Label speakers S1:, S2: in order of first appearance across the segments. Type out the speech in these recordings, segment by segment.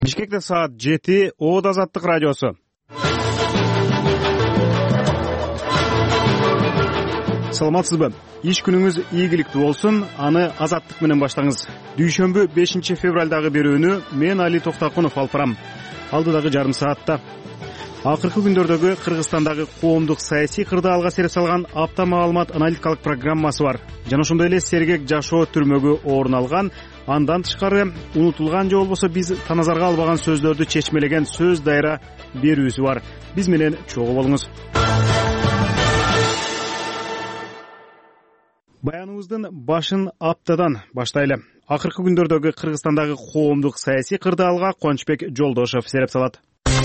S1: Бишкекте саат 7, Оод Азаттык радиосу. Саламатсызбы? Иш күнүңүз ийгиликтүү болсун. Аны Азаттык менен баштаңыз. Дүйшөмбү 5 февралдагы берүүнү мен Али Токтакунов алып барам. Алдыдагы жарым саатта акыркы күндөрдөгү Кыргызстандагы коомдук саясий кырдаалга сереп салган апта маалымат аналитикалык программасы бар. Жана ошондой эле сергек жашоо түрмөгү орун алган, андан тышкары унутулган же болбосо биз таназарга албаган сөздөрдү чечмелеген сөз дайра берүүсү бар. Биз менен чогуу болуңуз. Баяныбыздын башын аптадан баштайлы. Акыркы күндөрдөгү Кыргызстандагы коомдук саясий кырдаалга Кончбек Жолдошов сереп салат.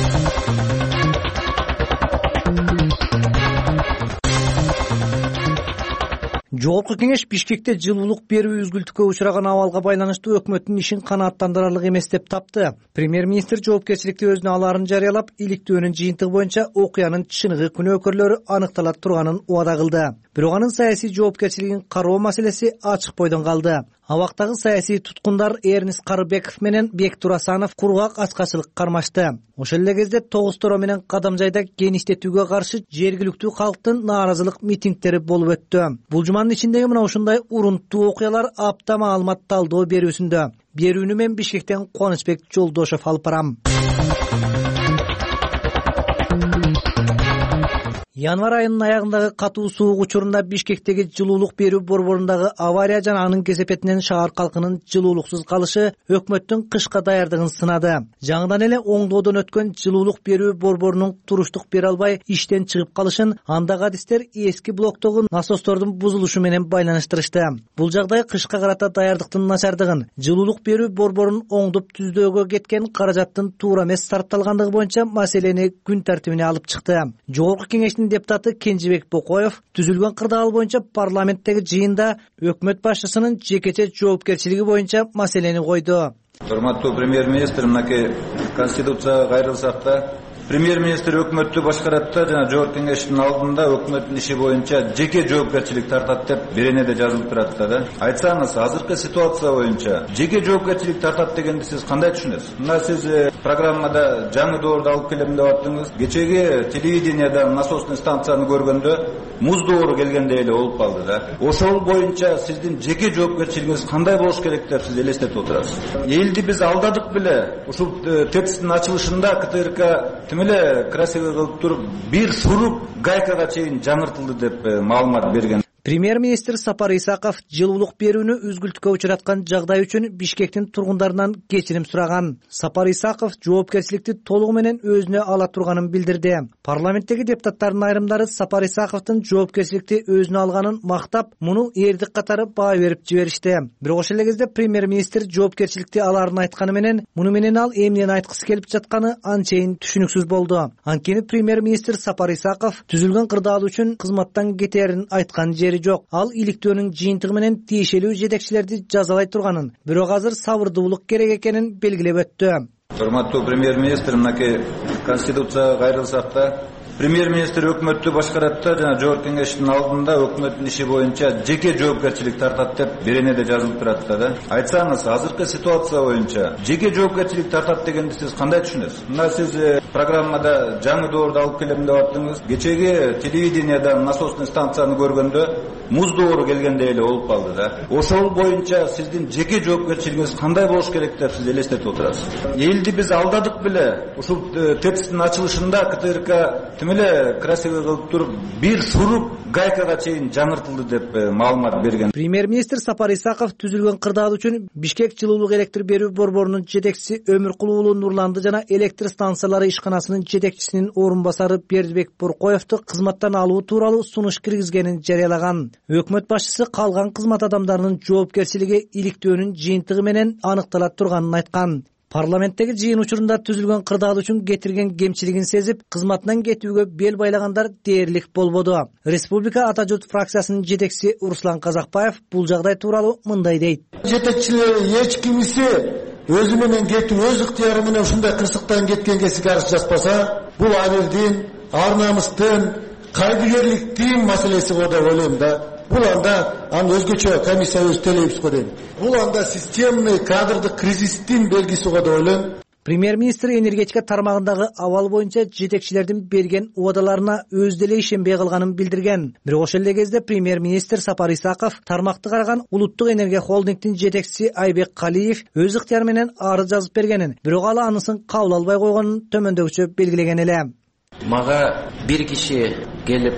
S2: Жогорку кеңеш Бишкекте жылуулук берүү үзгүлтүккө учураган абалга байланыштуу өкмөттүн ишин канааттандырарлык эмес деп тапты. Премьер-министр жоопкерчиликти өзүнө алаарын жарыялап, иликтөөнүн жыйынтыгы боюнча окуянын чыныгы күнөөкөрлөрү аныктала турганын убада кылды. Бирок анын саясий жоопкерчилигин кароо маселеси ачык бойдон калды. Абактагы саясий туткундар Эрнис Карыбеков менен Бек Турасанов кургак ачкачылык кармашты. Ошол эле кезде Тогуз-Торо менен Кадамжайда кеңиштетүүгө каршы жергиликтүү калктын нааразылык митингдери болуп өттү. Бул жуманын ичиндеги мына ушундай урунттуу окуялар апта маалымат талдоо берүүсүндө. Берүүнү мен Бишкектен Кончбек Жолдошов алып барам. Январь айынын аягындагы катуу суук учурунда Бишкектеги жылуулук берүү борборундагы авария жана анын кесепетинен шаар калкынын жылуулуксуз калышы өкмөттүн кышка даярдыгын сынады. Жаңыдан эле оңдоодон өткөн жылуулук берүү борборунун туруштук бере албай иштен чыгып калышын андагы адистер эски блоктогу насостордун бузулушу менен байланыштырышты. Бул жагдай кышка карата даярдыктын начардыгын, жылуулук берүү борборунун оңдоп түздөөгө кеткен каражаттын туура эмес сарпталгандыгы боюнча маселени күн тартибине алып чыкты. Жогорку кеңештин депутаты Кенжебек Бокоев түзүлгөн кырдаал боюнча парламенттеги жыйында өкмөт башчысынын жекече жоопкерчилиги боюнча маселени койду.
S3: Урматтуу премьер-министр, мынакей конституцияга кайрылсак да, премьер-министр өкмөттү башкарат да, жана жогорку кеңештин алдында өкмөттүн иши боюнча жеке жоопкерчилик тартат деп беренеде жазылып турат да. Айтсаңыз, азыркы ситуация боюнча жеке жоопкерчилик тартат дегенди сиз кандай түшүнөсүз? Мына сиз программада жаңы доорду алып келем деп аттыңыз. Кечеги телевиденияда насосный станцияны көргөндө муз доору келгендей эле болуп калды да. Ошол боюнча сиздин жеке жоопкерчилигиңиз кандай болуш керек деп сиз элестетип отурасыз? Элди биз алдадык беле. Ушул ТЭЦтин ачылышында КТРК эле красиво кылып туруп бир шуруп гайкага чейин жаңыртылды деп маалымат берген.
S2: Премьер-министр Сапар Исаков жылуулук берүүнү үзгүлтүккө учураткан жагдай үчүн Бишкектин тургундарынан кечирим сураган. Сапар Исаков жоопкерчиликти толугу менен өзүнө ала турганын билдирди. Парламенттеги депутаттардын айрымдары Сапар Исаковдун жоопкерчиликти өзүнө алганын мактап, муну эрдик катары баа берип жиберишти. Бирок ошол эле кезде премьер-министр жоопкерчиликти алаарын айтканы менен, муну менен ал эмнени айткысы келип жатканы анчейин түшүнүксүз болду. Анткени премьер-министр Сапар Исаков түзүлгөн кырдаал үчүн кызматтан кетээрин айткан жери жок. Ал иликтөөнүн жыйынтыгы менен тиешелүү жетекчилерди жазалай турганын, бирок азыр сабырдуулук керек экенин белгилеп өттү.
S3: Урматтуу премьер-министр, мынакей конституцияга кайрылсак да, премьер-министр өкмөттү башкарат да, жана жогорку кеңештин алдында өкмөттүн иши боюнча жеке жоопкерчилик тартат деп беренеде жазылып турат да. Айтсаңыз, азыркы ситуация боюнча жеке жоопкерчилик тартат дегенди сиз кандай түшүнөсүз? Мына сиз программада жаңы доорду алып келем деп аттыңыз. Кечеги телевиденияда насосный станцияны көргөндө муз доору келгендей эле болуп калды да. Ошол боюнча сиздин жеке жоопкерчилигиңиз кандай болуш керек деп сиз элестетип отурасыз? Элди биз алдадык беле. Ушул ТЭЦтин ачылышында КТРК эле красиво кылып туруп бир шуруп гайкага чейин жаңыртылды деп маалымат берген.
S2: Премьер-министр Сапар Исаков түзүлгөн кырдаал үчүн Бишкек жылуулук электр берүү борборунун жетекчиси Өмүркул уулу Нурланды жана электр станциялары ишканасынын жетекчисинин орун басары Бердибек Боркоевду кызматтан алуу тууралуу сунуш киргизгенин жарыялаган. Өкмөт башчысы калган кызмат адамдарынын жоопкерчилиги иликтөөнүн жыйынтыгы менен аныктала турганын айткан. Парламенттеги жыйын учурунда түзүлгөн кырдаал үчүн кетирген кемчилигин сезип, кызматынан кетүүгө бел байлагандар дээрлик болбоду. Республика Ата журт фракциясынын жетекчиси Руслан Казакбаев бул жагдай тууралуу мындай дейт.
S4: Жетекчилер эч кимиси өзү менен кетүү, өз ыктыяры менен ушундай кырсыктан кеткенге сигарат жазбаса, бул адилдин, ар намыстын, кайдыгерликтин маселеси го деп ойлойм да. Бул анда өзгөчө комиссия өз төлөйбүз го дейм. Бул анда системный кадрдык кризистин белгиси го деп ойлойм.
S2: Премьер-министр энергетика тармагындагы абал боюнча жетекчилердин берген убадаларына өз деле ишенбей калганын билдирген. Бирок ошол эле кезде премьер-министр Сапар Исаков тармакты караган Улуттук энергия холдингдин жетекчиси Айбек Калиев өз ыктыяры менен арыз жазып бергенин, бирок ал анысын кабыл албай койгонун төмөндөгүчө белгилеген эле.
S5: Мага бир киши келип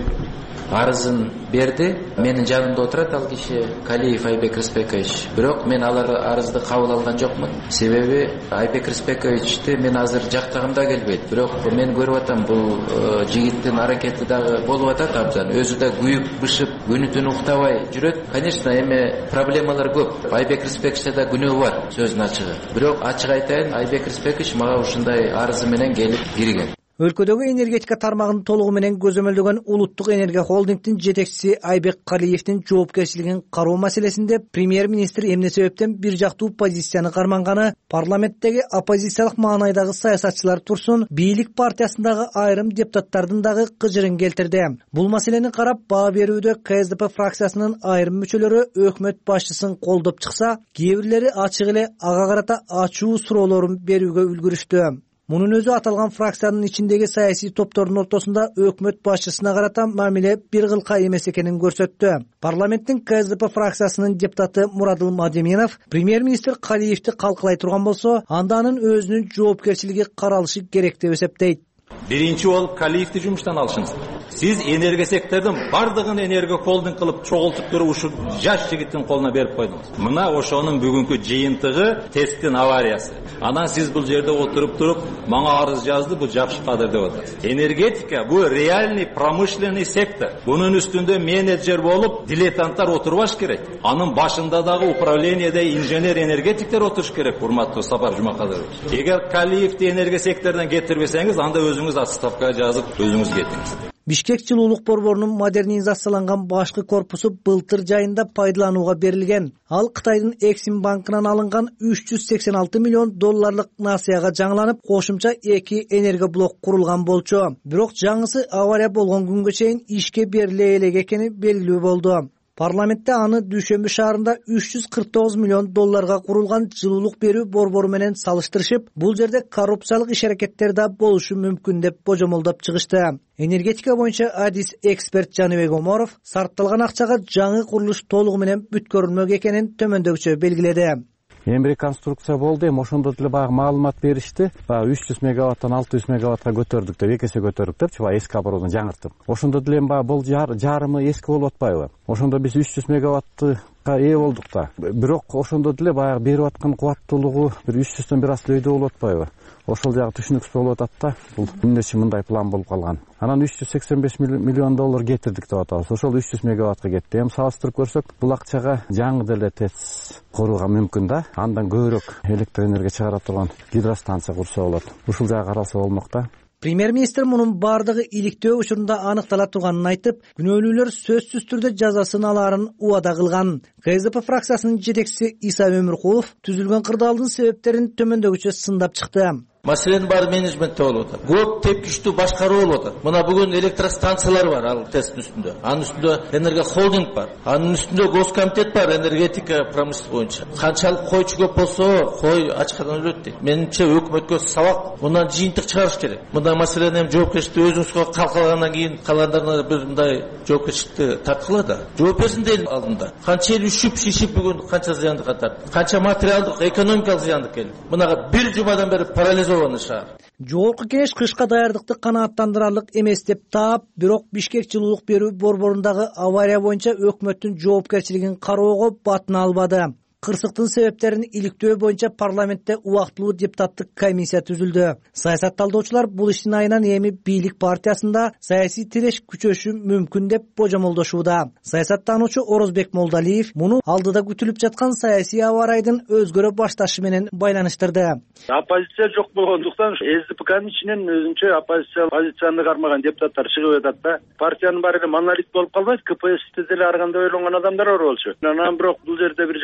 S5: арызын берди. Менин жанымда отурат ал киши Калиев Айбек Рыспекович. Бирок мен алар арызды кабыл алган жокмун. Себеби Айбек Рыспековичти мен азыр жактагым да келбейт. Бирок мен көрүп атам, бул жигиттин аракети дагы болуп атат абдан. Өзү да күйүп, бышып, күнү-түнү уктабай жүрөт. Конечно, эми проблемалар көп. Айбек Рыспековичте да күнөө бар, сөздүн ачыгы. Бирок ачык айтайын, Айбек Рыспекович мага ушундай арызы менен келип кирген.
S2: Өлкөдөгү энергетика тармагын толугу менен көзөмөлдөгөн Улуттук энергия холдингдин жетекчиси Айбек Калиевдин жоопкерчилигин кароо маселесинде премьер-министр эмне себептен бир жактуу позицияны карманганы парламенттеги оппозициялык маанайдагы саясатчылар турсун, бийлик партиясындагы айрым депутаттардын дагы кыжырын келтирди. Бул маселени карап баа берүүдө КСДП фракциясынын айрым мүчөлөрү өкмөт башчысын колдоп чыкса, кээ бирлери ачык эле ага карата ачуу суроолорун берүүгө үлгүрүштү. Мунун өзү аталган фракциянын ичиндеги саясий топтордун ортосунда өкмөт башчысына карата мамиле бир кылка эмес экенин көрсөттү. Парламенттин КСДП фракциясынын депутаты Мурадыл Мадеминов премьер-министр Калиевди калкалай турган болсо, анда анын өзүнүн жоопкерчилиги каралышы керек деп эсептейт.
S6: Биринчи болуп Калиевди жумуштан алышыңыз. Сиз энергия сектордун бардыгын энергия холдинг кылып чогултуп туруп ушу жаш жигиттин колуна берип койдуңуз. Мына ошонун бүгүнкү жыйынтыгы тесттин авариясы. Анан сиз бул жерде туруп, мага арыз жазды, бул жакшы кадыр деп атасыз. Энергетика бул реальный промышленный сектор. Бунун үстүндө менеджер болуп дилетанттар отурбаш керек. Анын башында дагы управлениеде инженер-энергетиктер отуруш керек, урматтуу Сапар Жумакадырович. Эгер Калиевди энергия секторунан кетирбесеңиз, анда өзүңүз отставкага жазып, өзүңүз кетиңиз.
S2: Бишкек жылуулук борборунун модернизацияланган башкы корпусу былтыр жайында пайдаланууга берилген. Ал Кытайдын Эксим банкынан алынган $386 миллион насыяга жаңыланып, кошумча 2 энергоблок курулган болчу. Бирок жаңысы авария болгон күнгө чейин ишке бериле элек экени белгилүү болду. Парламентте аны дүйшөмбү шаарында $349 миллион курулган жылуулук берүү борбору менен салыштырышып, бул жерде коррупциялык иш-аракеттер да болушу мүмкүн деп божомолдоп чыгышты. Энергетика боюнча адис эксперт Жаныбек Оморов сарпталган акчага жаңы курулуш толугу менен бүткөрүлмөк экенин төмөндөгүчө белгиледи.
S7: Эми реконструкция болду, эми ошондо деле баягы маалымат беришти. 300 мегаваттан 600 мегаваттка көтөрдүк деп, экесе көтөрдүк депчи, эски оборудование жаңыртып. Ошондо деле бул жарымы эски болуп атпайбы? Ошондо биз 300 мегаватты ээ болдук да. Бирок ошондо деле баягы берип аткан кубаттуулугу бир 300дөн бир аз өйдө болуп атпайбы? Ошол жагы түшүнүксүз болуп атат да. Бул эмне үчүн мындай план болуп калган? Анан $385 миллион кетирдик деп атабыз. Ошол 300 мегаваттка кетти. Эми салыштырып көрсөк, бул акчага жаңы деле ТЭЦ курууга мүмкүн да. Андан көбүрөөк электр энергия чыгара турган гидростанция курса болот. Ушул жагы каралса болмок да.
S2: Премьер-министр мунун бардыгы иликтөө учурунда аныктала турганын айтып, күнөөлүүлөр сөзсүз түрдө жазасын алаарын убада кылган. КСДП фракциясынын жетекчиси Иса Өмүркулов түзүлгөн кырдаалдын себептерин төмөндөгүчө сындап чыкты.
S5: Маселенин баары менеджментте болуп атат. Көп тепкичтүү башкаруу болуп атат. Мына бүгүн электростанциялар бар ал тесттин үстүндө. Анын үстүндө энергия холдинг бар. Анын үстүндө госкомитет бар энергетика промышленность боюнча. Канчалык койчу көп болсо, кой ачкадан өлөт дейт. Менимче өкмөткө сабак, мындан жыйынтык чыгарыш керек. Мындай маселени эми жоопкерчиликти өзүңүзгө калкалагандан кийин калгандарына бир мындай жоопкерчиликти тарткыла да. Жооп берсин дейт алдында. Канча эл үшүп, шишип бүгүн канча зыянды катарды. Канча материалдык, экономикалык зыянды келди. Мынага бир жумадан бери парализован шаар.
S2: Жогорку кеңеш кышка даярдыкты канааттандырарлык эмес деп таап, бирок Бишкек жылуулук берүү борборундагы авария боюнча өкмөттүн жоопкерчилигин кароого батына албады. Кырсыктын себептерин иликтөө боюнча парламентте убактылуу депутаттык комиссия түзүлдү. Саясатталдоочулар бул иштин айынан эми бийлик партиясында саясий тиреш күчөшү мүмкүн деп божомолдошууда. Саясаттануучу Орозбек Молдалиев муну алдыда күтүлүп жаткан саясий абарайдын өзгөрө башташы менен байланыштырды.
S8: Оппозиция жок болгондуктан СДПКнын ичинен өзүнчө оппозиция позицияны кармаган депутаттар чыгып атат да. Партиянын баары эле монолит болуп калбайт, КПССте деле ар кандай ойлонгон адамдар бар болчу. Анан бирок бул жерде бир жаман нерсе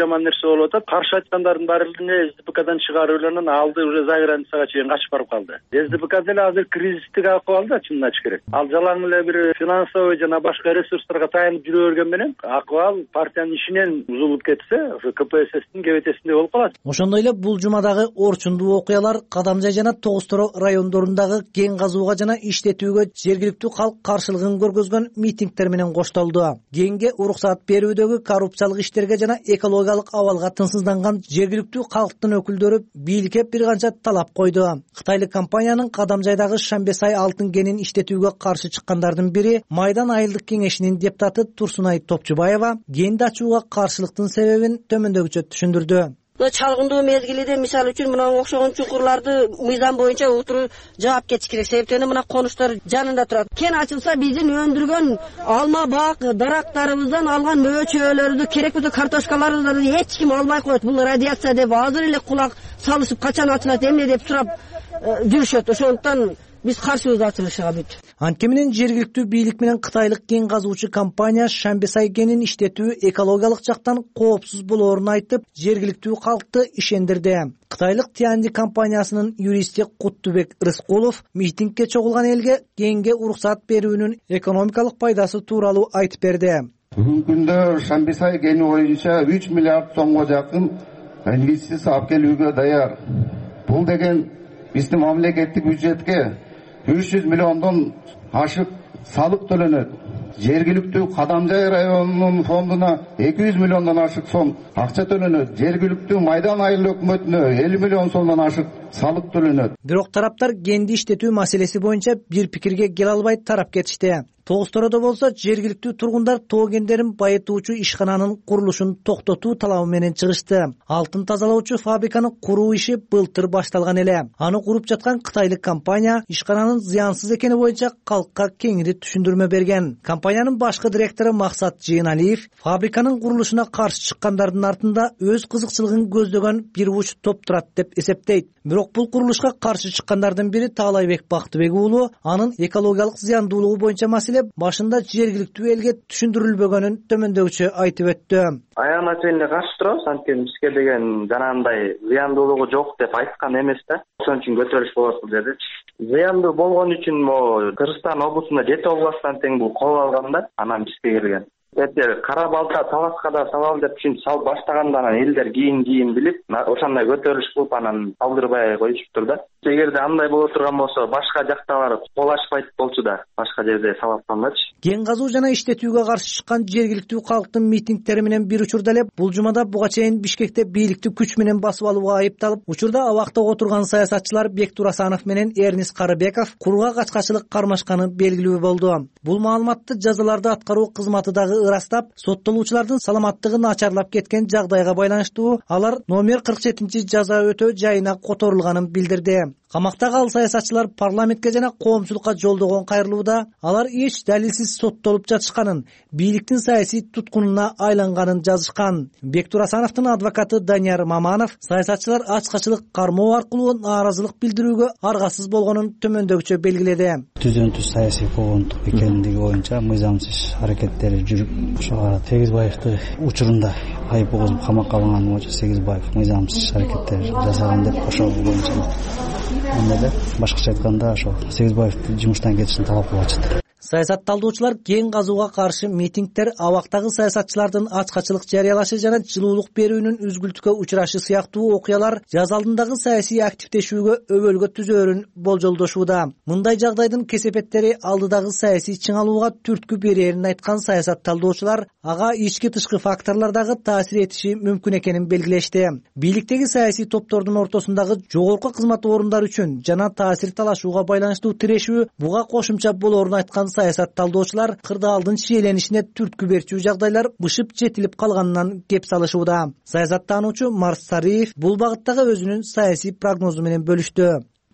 S8: нерсе болуп атат. Каршы айткандардын баары эле СДПКдан чыгарып эле анан алды уже за границага чейин качып барып калды. СДПК деле азыр кризистик акыбалда, чынын айтыш керек. Ал жалаң эле бир финансовый жана башка ресурстарга таянып жүрө берген менен акыбал партиянын ишинен бузулуп кетсе, КПССтин кебетесинде болуп калат.
S2: Ошондой эле бул жумадагы орчундуу окуялар Кадамжай жана Тогуз Торо райондорундагы кен казууга жана иштетүүгө жергиликтүү калк каршылыгын көргөзгөн митингдер менен коштолду. Кенге уруксаат берүүдөгү коррупциялык иштерге жана экологиялык абалга тынчсызданган жергиликтүү калктын өкүлдөрү бийликке бир канча талап койду. Кытайлык компаниянын Кадамжайдагы Шамбесай алтын кенин иштетүүгө каршы чыккандардын бири Майдан айылдык кеңешинин депутаты Турсунай Топчубаева кенди ачууга каршылыктын себебин төмөндөгүчө түшүндүрдү.
S9: Чалгындуу мезгилиде мисалы үчүн мына окшогон чуңкурларды мыйзам боюнча утуру жаап кетиш керек. Себептен мына конуштар жанында турат. Кен ачылса биздин өндүргөн алма бак дарактарыбыздан алган мөбө чөбөлөрдү, керек болсо картошкаларыбызды эч ким алмай коет. Бул радиация деп азыр эле кулак салышып качан ачылат эмне деп сурап жүрүшөт. Ошондуктан биз каршыбыз ачылышыга бүт.
S2: Анткени менен жергиликтүү бийлик менен кытайлык кен казуучу компания Шамбесай кенин иштетүү экологиялык жактан коопсуз болоорун айтып, жергиликтүү калкты ишендирди. Кытайлык Тианди компаниясынын юристи Куттубек Рыскулов митингге чогулган элге кенге уруксаат берүүнүн экономикалык пайдасы тууралуу айтып берди.
S10: Бүгүнкү күндө Шамбесай кени боюнча 3 миллиард сомго жакын инвестиция алып келүүгө даяр. Бул деген биздин мамлекеттик бюджетке 300 миллиондон ашык салык төлөнөт. Жергиликтүү Кадамжай районунун фондуна 200 миллиондон ашык сом акча төлөнөт. Жергиликтүү Майдан айыл өкмөтүнө 50 миллион сомдон ашык салык төлөнөт.
S2: Бирок тараптар кенди иштетүү маселеси боюнча бир пикирге келе албай тарап кетишти. Тогуз Тороодо болсо жергиликтүү тургундар тоо кендерин байытуучу ишкананын курулушун токтотуу талабы менен чыгышты. Алтын тазалоочу фабриканы куруу иши былтыр башталган эле. Аны куруп жаткан кытайлык компания ишкананын зыянсыз экени боюнча калкка кеңири түшүндүрмө берген. Компаниянын башкы директору Максат Жыйналиев фабриканын курулушуна каршы чыккандардын артында өз кызыкчылыгын көздөгөн бир уч топ турат деп эсептейт. Бирок бул курулушка каршы чыккандардын бири Таалайбек Бактыбек уулу анын экологиялык зыяндуулугу боюнча башында жергиликтүү элге түшүндүрүлбөгөнүн төмөндөгүчө айтып өттү.
S11: Аяк маселене каршы турабыз, анткени бизге деген жанагындай зыяндуулугу жок деп айткан эмес да. Ошон үчүн көтөрүлүш болот бул жерде. Зыяндуу болгон үчүн Кыргызстан облусунда 7 областтан тең бул кол алган да, анан бизге келген. Кара балта таласка да салалы деп түшүнүп салып баштаганда анан элдер кийин билип, ошондой көтөрүлүш кылып анан алдырбай коюшуптур да. Эгерде андай боло турган болсо, башка жактагылар кол ачпайт болчу да, башка жерде салып аткандачы.
S2: Кен казуу жана иштетүүгө каршы чыккан жергиликтүү калктын митингдери менен бир учурда эле бул жумада буга чейин Бишкекте бийликти күч менен басып алууга айыпталып, учурда абакта отурган саясатчылар Бектур Асанов менен Эрнис Карыбеков курууга качкачылык кармашканы белгилүү болду. Бул маалыматты жазаларды аткаруу кызматы дагы ырастап, соттолуучулардын саламаттыгы начарлап кеткен жагдайга байланыштуу алар номер 47 жаза өтөө жайына которулганын билдирди. Камактагы ал саясатчылар парламентке жана коомчулукка жолдогон кайрылууда алар эч далилсиз соттолуп жатышканын, бийликтин саясий туткунуна айланганын жазышкан. Бектур Асановдун адвокаты Данияр Маманов саясатчылар ачкачылык кармоо аркылуу нааразылык билдирүүгө аргасыз болгонун төмөндөгүчө белгиледи.
S12: Түзөнтүз саясий куугунтук экендиги боюнча мыйзамсыз аракеттери жүрүп, ошого Сегизбаевди учурунда айып болгузуп камакка алынган боюнча Сегизбаев мыйзамсыз аракеттер жасаган деп ошол боюнча эмнеде башкача айтканда ошо Сегизбаевди жумуштан кетишин талап кылып атышат.
S2: Саясат талдоочулар кен казууга каршы митингдер абактагы саясатчылардын ачкачылык жарыялашы жана жылуулук берүүнүн үзгүлтүккө учурашы сыяктуу окуялар жаз алдындагы саясий активдешүүгө өбөлгө түзөөрүн болжолдошууда. Мындай жагдайдын кесепеттери алдыдагы саясий чыңалууга түрткү берерин айткан саясат талдоочулар ага ички тышкы факторлор дагы таасир этиши мүмкүн экенин белгилешти. Бийликтеги саясий топтордун ортосундагы жогорку кызмат орундары үчүн жана таасир талашууга байланыштуу тирешүү буга кошумча болоорун айткан саясат талдоочулар кырдаалдын шиеленишине түрткү берчү жагдайлар бышып жетилип калганынан кеп салышууда. Саясаттануучу Марс Сариев бул багыттагы өзүнүн саясий прогнозу менен бөлүштү.
S13: Жаз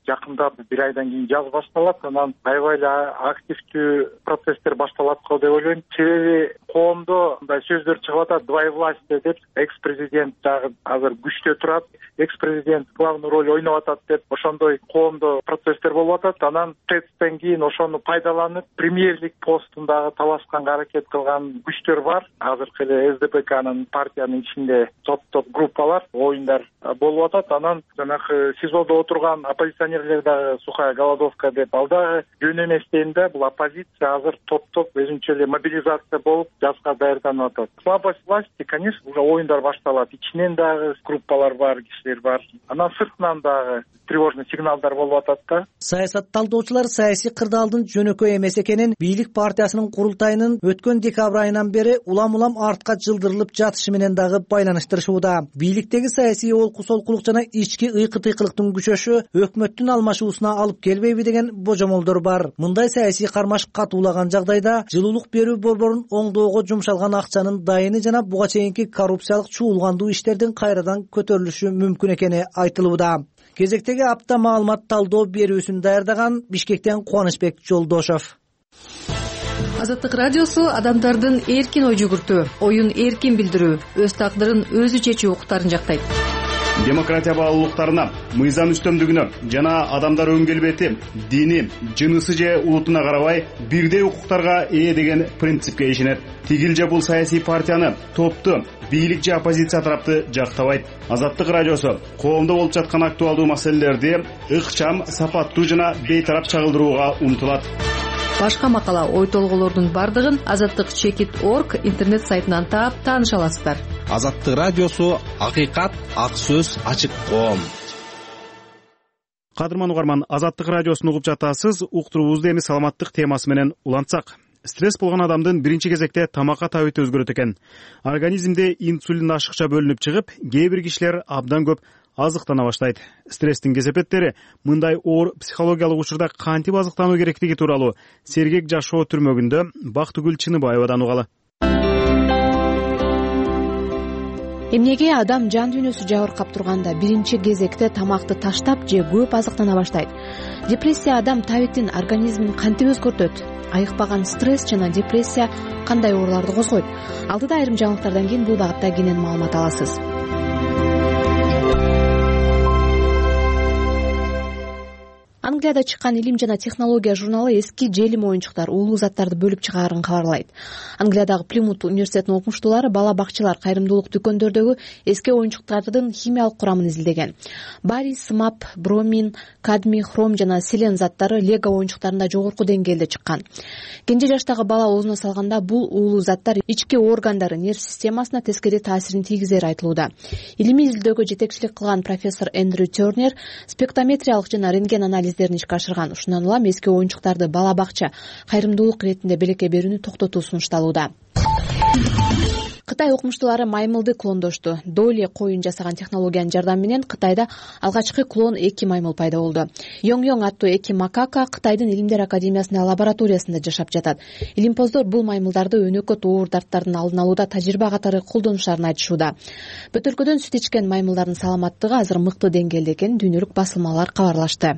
S13: жакындап бир айдан кийин жаз башталат, анан аябай эле активдүү процесстер башталат го деп ойлойм. Себеби коомдо мындай сөздөр чыгып атат, двоевластие деп, экс-президент дагы азыр күчтө турат, экс-президент главный роль ойноп атат деп, ошондой коомдо процесстер болуп атат. Анан ТЭЦтен кийин ошону пайдаланып, премьерлик постун дагы талашканга аракет кылган күчтөр бар. Азыркы эле СДПКнын партиянын ичинде топ группалар, оюндар болуп атат. Анан жанагы СИЗОдо отурган оппозиционерлер дагы сухая голодовка деп, ал дагы жөн эмес дейм да. Бул оппозиция азыр топ өзүнчө эле мобилизация болуп жазга даярданып атат. Слабость власти, конечно, уже оюндар башталат. Ичинен дагы группалар бар, кишилер бар. Анан сыртынан дагы тревожный сигналдар болуп атат да.
S2: Саясат талдоочулар саясий кырдаалдын жөнөкөй эмес экенин бийлик партиясынын курултайынын өткөн декабрь айынан бери улам артка жылдырылып жатышы менен дагы байланыштырышууда. Бийликтеги саясий олку-солкулук жана ички ыйкы-тыйкылыктын күчөшү өкмөттүн алмашуусуна алып келбейби деген божомолдор бар. Мындай саясий кармаш катуулаган жагдайда жылуулук берүү борборун оңдоого жумшалган акчанын дайыны жана буга чейинки коррупциялык чуулгандуу иштердин кайрадан көтөрүлүшү мүмкүн экени айтылууда. Кезектеги апта маалымат талдоо берүүсүн даярдаган Бишкектен Кубанычбек Жолдошов.
S14: Азаттык радиосу адамдардын эркин ой жүгүртүү, оюн эркин билдирүү, өз тагдырын өзү чечүү укуктарын жактайт.
S1: Демократия баалуулуктарына, мыйзам үстөмдүгүнө жана адамдар өң келбети, дини, жынысы же улутуна карабай бирдей укуктарга ээ деген принципке ишенет. Тигил же бул саясий партияны, топту, бийлик же оппозиция тарапты жактабайт. Азаттык радиосу коомдо болуп жаткан актуалдуу маселелерди ыкчам, сапаттуу жана бейтарап чагылдырууга умтулат.
S14: Башка макала, ой толголордун бардыгын azattik.org интернет сайтынан таап тааныша аласыздар.
S15: Азаттык радиосу акыйкат, ак сөз, ачык коом.
S1: Кадырман угарман, Азаттык радиосун угуп жатасыз. Уктуруубузду эми саламаттык темасы менен улантсак. Стресс болгон адамдын биринчи кезекте тамакка табиты өзгөрөт экен. Организмде инсулин ашыкча бөлүнүп чыгып, кээ бир кишилер абдан көп азыктана баштайт. Стресстин кесепеттери мындай оор психологиялык учурда кантип азыктануу керектиги тууралуу Сергек жашоо түрмөгүндө Бактыгүл Чыныбаевадан угалы.
S16: Эмнеге адам жан дүйнөсү жабыркап турганда биринчи кезекте тамакты таштап же көп азыктана баштайт? Депрессия адам табитин, организмин кантип өзгөртөт? Айыкпаган стресс жана депрессия кандай ооруларды козгойт? Алдыда айрым жаңылыктардан кийин бул багытта кенен маалымат аласыз. Англияда чыккан илим жана технология журналы эски желим оюнчуктар уулуу заттарды бөлүп чыгаарын кабарлайт. Англиядагы Плимут университетинин окумуштуулары бала бакчалар, кайрымдуулук дүкөндөрдөгү эски оюнчуктардын химиялык курамын изилдеген. Барий, смап, бромин, кадмий, хром жана селен заттары лего оюнчуктарында жогорку деңгээлде чыккан. Кенже жаштагы бала оозуна салганда бул уулуу заттар ички органдары, нерв системасына тескери таасирин тийгизери айтылууда. Илимий изилдөөгө жетекчилик кылган профессор Эндрю Тернер спектрометриялык жана рентген анализ ишке ашырган. Ушундан улам эски оюнчуктарды бала бакча, кайрымдуулук иретинде белекке берүүнү токтотуу сунушталууда. Кытай окумуштуулары маймылды клондошту. Доли коюн жасаган технологиянын жардамы менен Кытайда алгачкы клон эки маймыл пайда болду. Йоң аттуу эки макака Кытайдын Илимдер академиясынын лабораториясында жашап жатат. Илимпоздор бул маймылдарды өнөкөт оор дарттардын алдын алууда тажрыйба катары колдонушларын айтышууда. Бөтөлкөдөн сүт ичкен маймылдардын саламаттыгы азыр мыкты деңгээлде экенин дүйнөлүк басылмалар кабарлашты.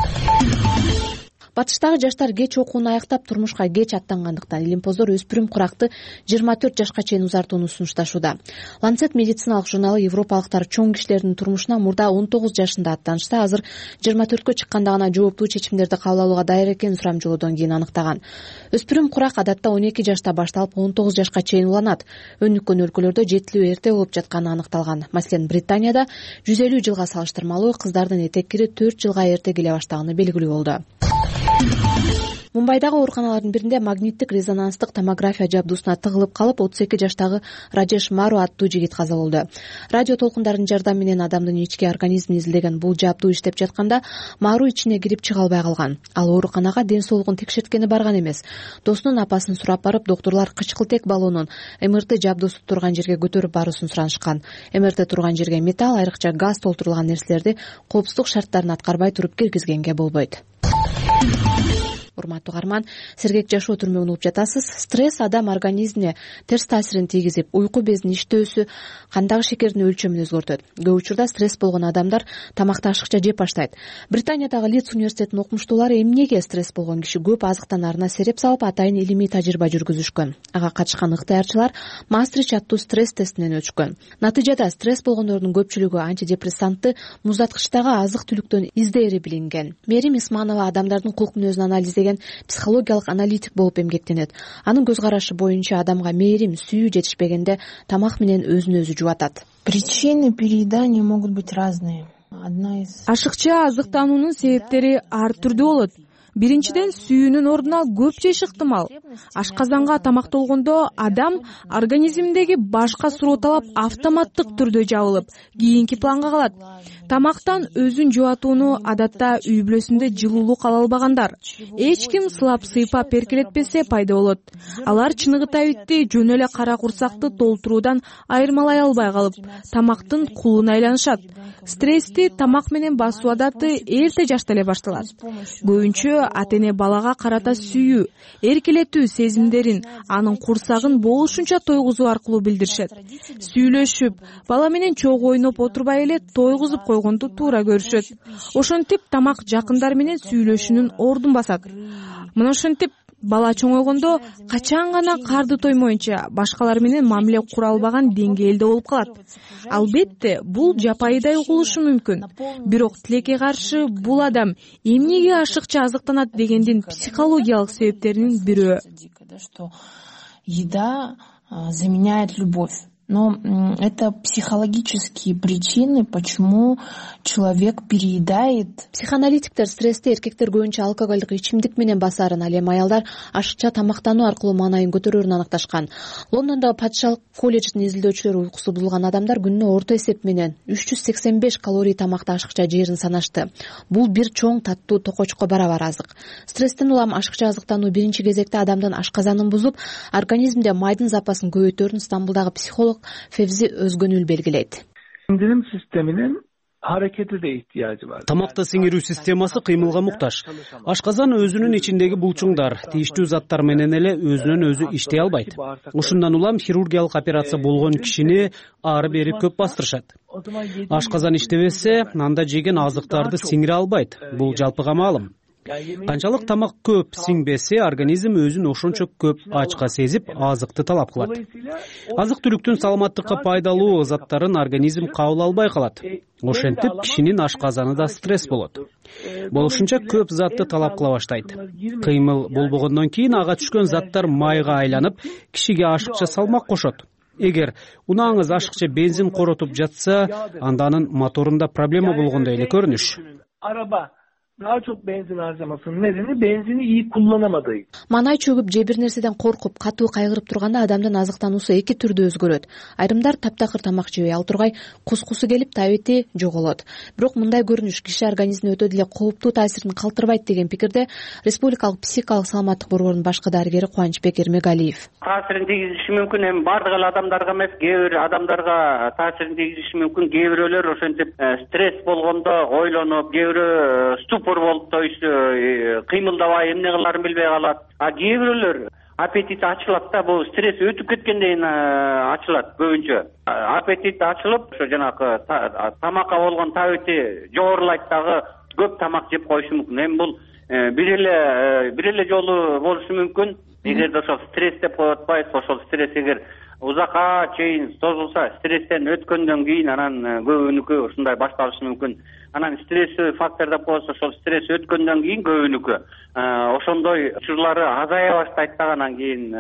S16: Батыштагы жаштар кеч окууну аяктап турмушка кеч аттангандыктан илимпоздор өспүрүм куракты 24 жашка чейин узартууну сунушташууда. Lancet медициналык журналы европалыктар чоң кишилердин турмушуна мурда 19 жашында аттанышса, азыр 24кө чыкканда гана жооптуу чечимдерди кабыл алууга даяр экенин сурамжылоодон кийин аныктаган. Өспүрүм курак адатта 12 жашта башталып 19 жашка чейин уланат. Өнүккөн өлкөлөрдө жетилүү эрте болуп жатканы аныкталган. Маселен, Британияда 150 жылга салыштырмалуу кыздардын этек кири 4 жылга эрте келе баштаганы белгилүү болду. Мумбайдагы ооруканалардын биринде магниттик резонанстык томография жабдуусуна тыгылып калып 32 жаштагы Раджеш Мару аттуу жигит каза болду. Радио толкундардын жардамы менен адамдын ички организмин изилдеген бул жабдуу иштеп жатканда Мару ичине кирип чыга албай калган. Ал ооруканага ден соолугун текшерткени барган эмес. Досунун апасын сурап барып, доктурлар кычкылтек баллонун МРТ жабдуусу турган жерге көтөрүп баруусын суранышкан. МРТ турган жерге металл, айрыкча газ толтурулган нерселерди коопсуздук шарттарын аткарбай туруп киргизгенге болбойт. урматтуу угарман, сергек жашоо түрмөгүн угуп жатасыз. Стресс адам организмине терс таасирин тийгизип, уйку безинин иштөөсү, кандагы шекердин өлчөмүн өзгөртөт. Көп учурда стресс болгон адамдар тамакты ашыкча жеп баштайт. Британиядагы Лидс университетинин окумуштуулары эмнеге стресс болгон киши көп азыктанаарына сереп салып, атайын илимий тажрыйба жүргүзүшкөн. Ага катышкан ыктыярчылар Мастрич аттуу стресс тестинен өтүшкөн. Натыйжада стресс болгондордун көпчүлүгү антидепрессантты муздаткычтагы азык-түлүктөн издээри билинген. Мерим Исманова адамдардын кулк мүнөзүн анализдеген психологиялык аналитик болуп эмгектенет. Анын көз карашы боюнча адамга мээрим, сүйүү жетишпегенде тамак менен өзүн өзү жубатат.
S17: Причины переедания могут быть разные. Ашыкча азыктануунун себептери ар түрдүү болот. Биринчиден, сүйүүнүн ордуна көп жеш ыктымал. Ашказанга тамак толгондо адам организминдеги башка суроо талап автоматтык түрдө жабылып, кийинки планга калат. Тамактан өзүн жубатууну адатта үй бүлөсүндө жылуулук ала албагандар, эч ким сылап сыйпап эркелетпесе пайда болот. Алар чыныгы табитти жөн эле кара курсакты толтуруудан айырмалай албай калып, тамактын кулуна айланышат. Стрессти тамак менен басуу адаты эрте жашта эле башталат. Көбүнчө ата-эне балага карата сүйүү, эркелетүү сезимдерин, анын курсагын болушунча тойгузуу аркылуу билдиришет. Сүйлөшүп, бала менен чогуу ойноп отурбай эле тойгузуп койгонду туура көрүшөт. Ошентип тамак жакындар менен сүйлөшүүнүн ордун басат. Мына ошентип бала чоңойгондо качан гана карды тоймоюнча башкалар менен мамиле кура албаган деңгээлде болуп калат. Албетте, бул жапайыдай угулушу мүмкүн. Бирок тилекке каршы бул адам эмнеге ашыкча азыктанат дегендин психологиялык себептеринин бирөө. Еда заменяет любовь. Но это психологические причины, почему человек переедает.
S16: Психоаналитиктер стрессти эркектер көбүнчө алкоголдук ичимдик менен басарын, ал эми аялдар ашыкча тамактануу аркылуу маанайын көтөрөөрүн аныкташкан. Лондондо Патшалык колледждин изилдөөчүлөрү уйкусу бузулган адамдар күнүнө орто эсеп менен 385 калорий тамакты ашыкча жээрин санашты. Бул бир чоң таттуу токочко барабар азык. Стресстен улам ашыкча азыктануу биринчи кезекте адамдын ашказанын бузуп, организмде майдын запасын көбөйтөөрүн Стамбулдагы психолог Февзи Өзгөнүл белгилейт.
S18: Сиңдирим системинин harekete de ihtiyacı var.
S1: Тамакты сиңирүү системасы кыймылга муктаж. Ашказан өзүнүн ичиндеги булчуңдар, тийиштүү заттар менен эле өзүнөн өзү иштей албайт. Ушундан улам хирургиялык операция болгон кишини ары бери көп бастырышат. Ашказан иштебесе, анда жеген азыктарды сиңире албайт. Бул жалпыга маалым. Канчалык тамак көп сиңбесе, организм өзүн ошончо көп ачка сезип, азыкты талап кылат. Азык-түлүктүн саламаттыкка пайдалуу заттарын организм кабыл албай калат. Ошентип, кишинин ашказаны да стресс болот. Болушунча көп затты талап кыла баштайт. Кыймыл болбогондон кийин ага түшкөн заттар майга айланып, кишиге ашыкча салмак кошот. Эгер унааңыз ашыкча бензин коротуп жатса, анда анын моторунда проблема болгондой эле көрүнүш.
S18: Daha çok benzin harcamasının nedeni benzini iyi kullanamadığı.
S16: Манай чөгүп же бир нерседен коркуп, катуу кайгырып турганда адамдын азыктануусу эки түрдө өзгөрөт. Айрымдар таптакыр тамак жебей ал тургай кускусу келип табити жоголот. Бирок мындай көрүнүш киши организмине өтө деле кооптуу таасирин калтырбайт деген пикирде Республикалык психикалык саламаттык борборунун башкы дарыгери Кубанычбек Эрмегалиев.
S19: Таасирин тийгизиши мүмкүн, эми бардык эле адамдарга эмес, кээ бир адамдарга таасирин тийгизиши мүмкүн. Кээ бирөөлөр ошентип стресс болгондо ойлонуп, кээ бирөө ступор болуп, то есть кыймылдабай эмне кылаарын билбей калат. А кээ бирөөлөр аппетит ачылат да, бул стресс өтүп кеткенден кийин ачылат көбүнчө. Аппетит ачылып, ошо жанагы тамакка болгон табити жогорулайт дагы, көп тамак жеп коюшу мүмкүн. Эми бул бир эле жолу болушу мүмкүн. Эгерде ошол стресс деп коюп атпайбыз, ошол стресс эгер узакка чейин созулса, стресстен өткөндөн кийин анан көбүнүкү ушундай башталышы мүмкүн. Анан стресстүү фактор деп коебуз, ошол стресс өткөндөн кийин көбүнүкү ошондой учурлары азая баштайт да, анан кийин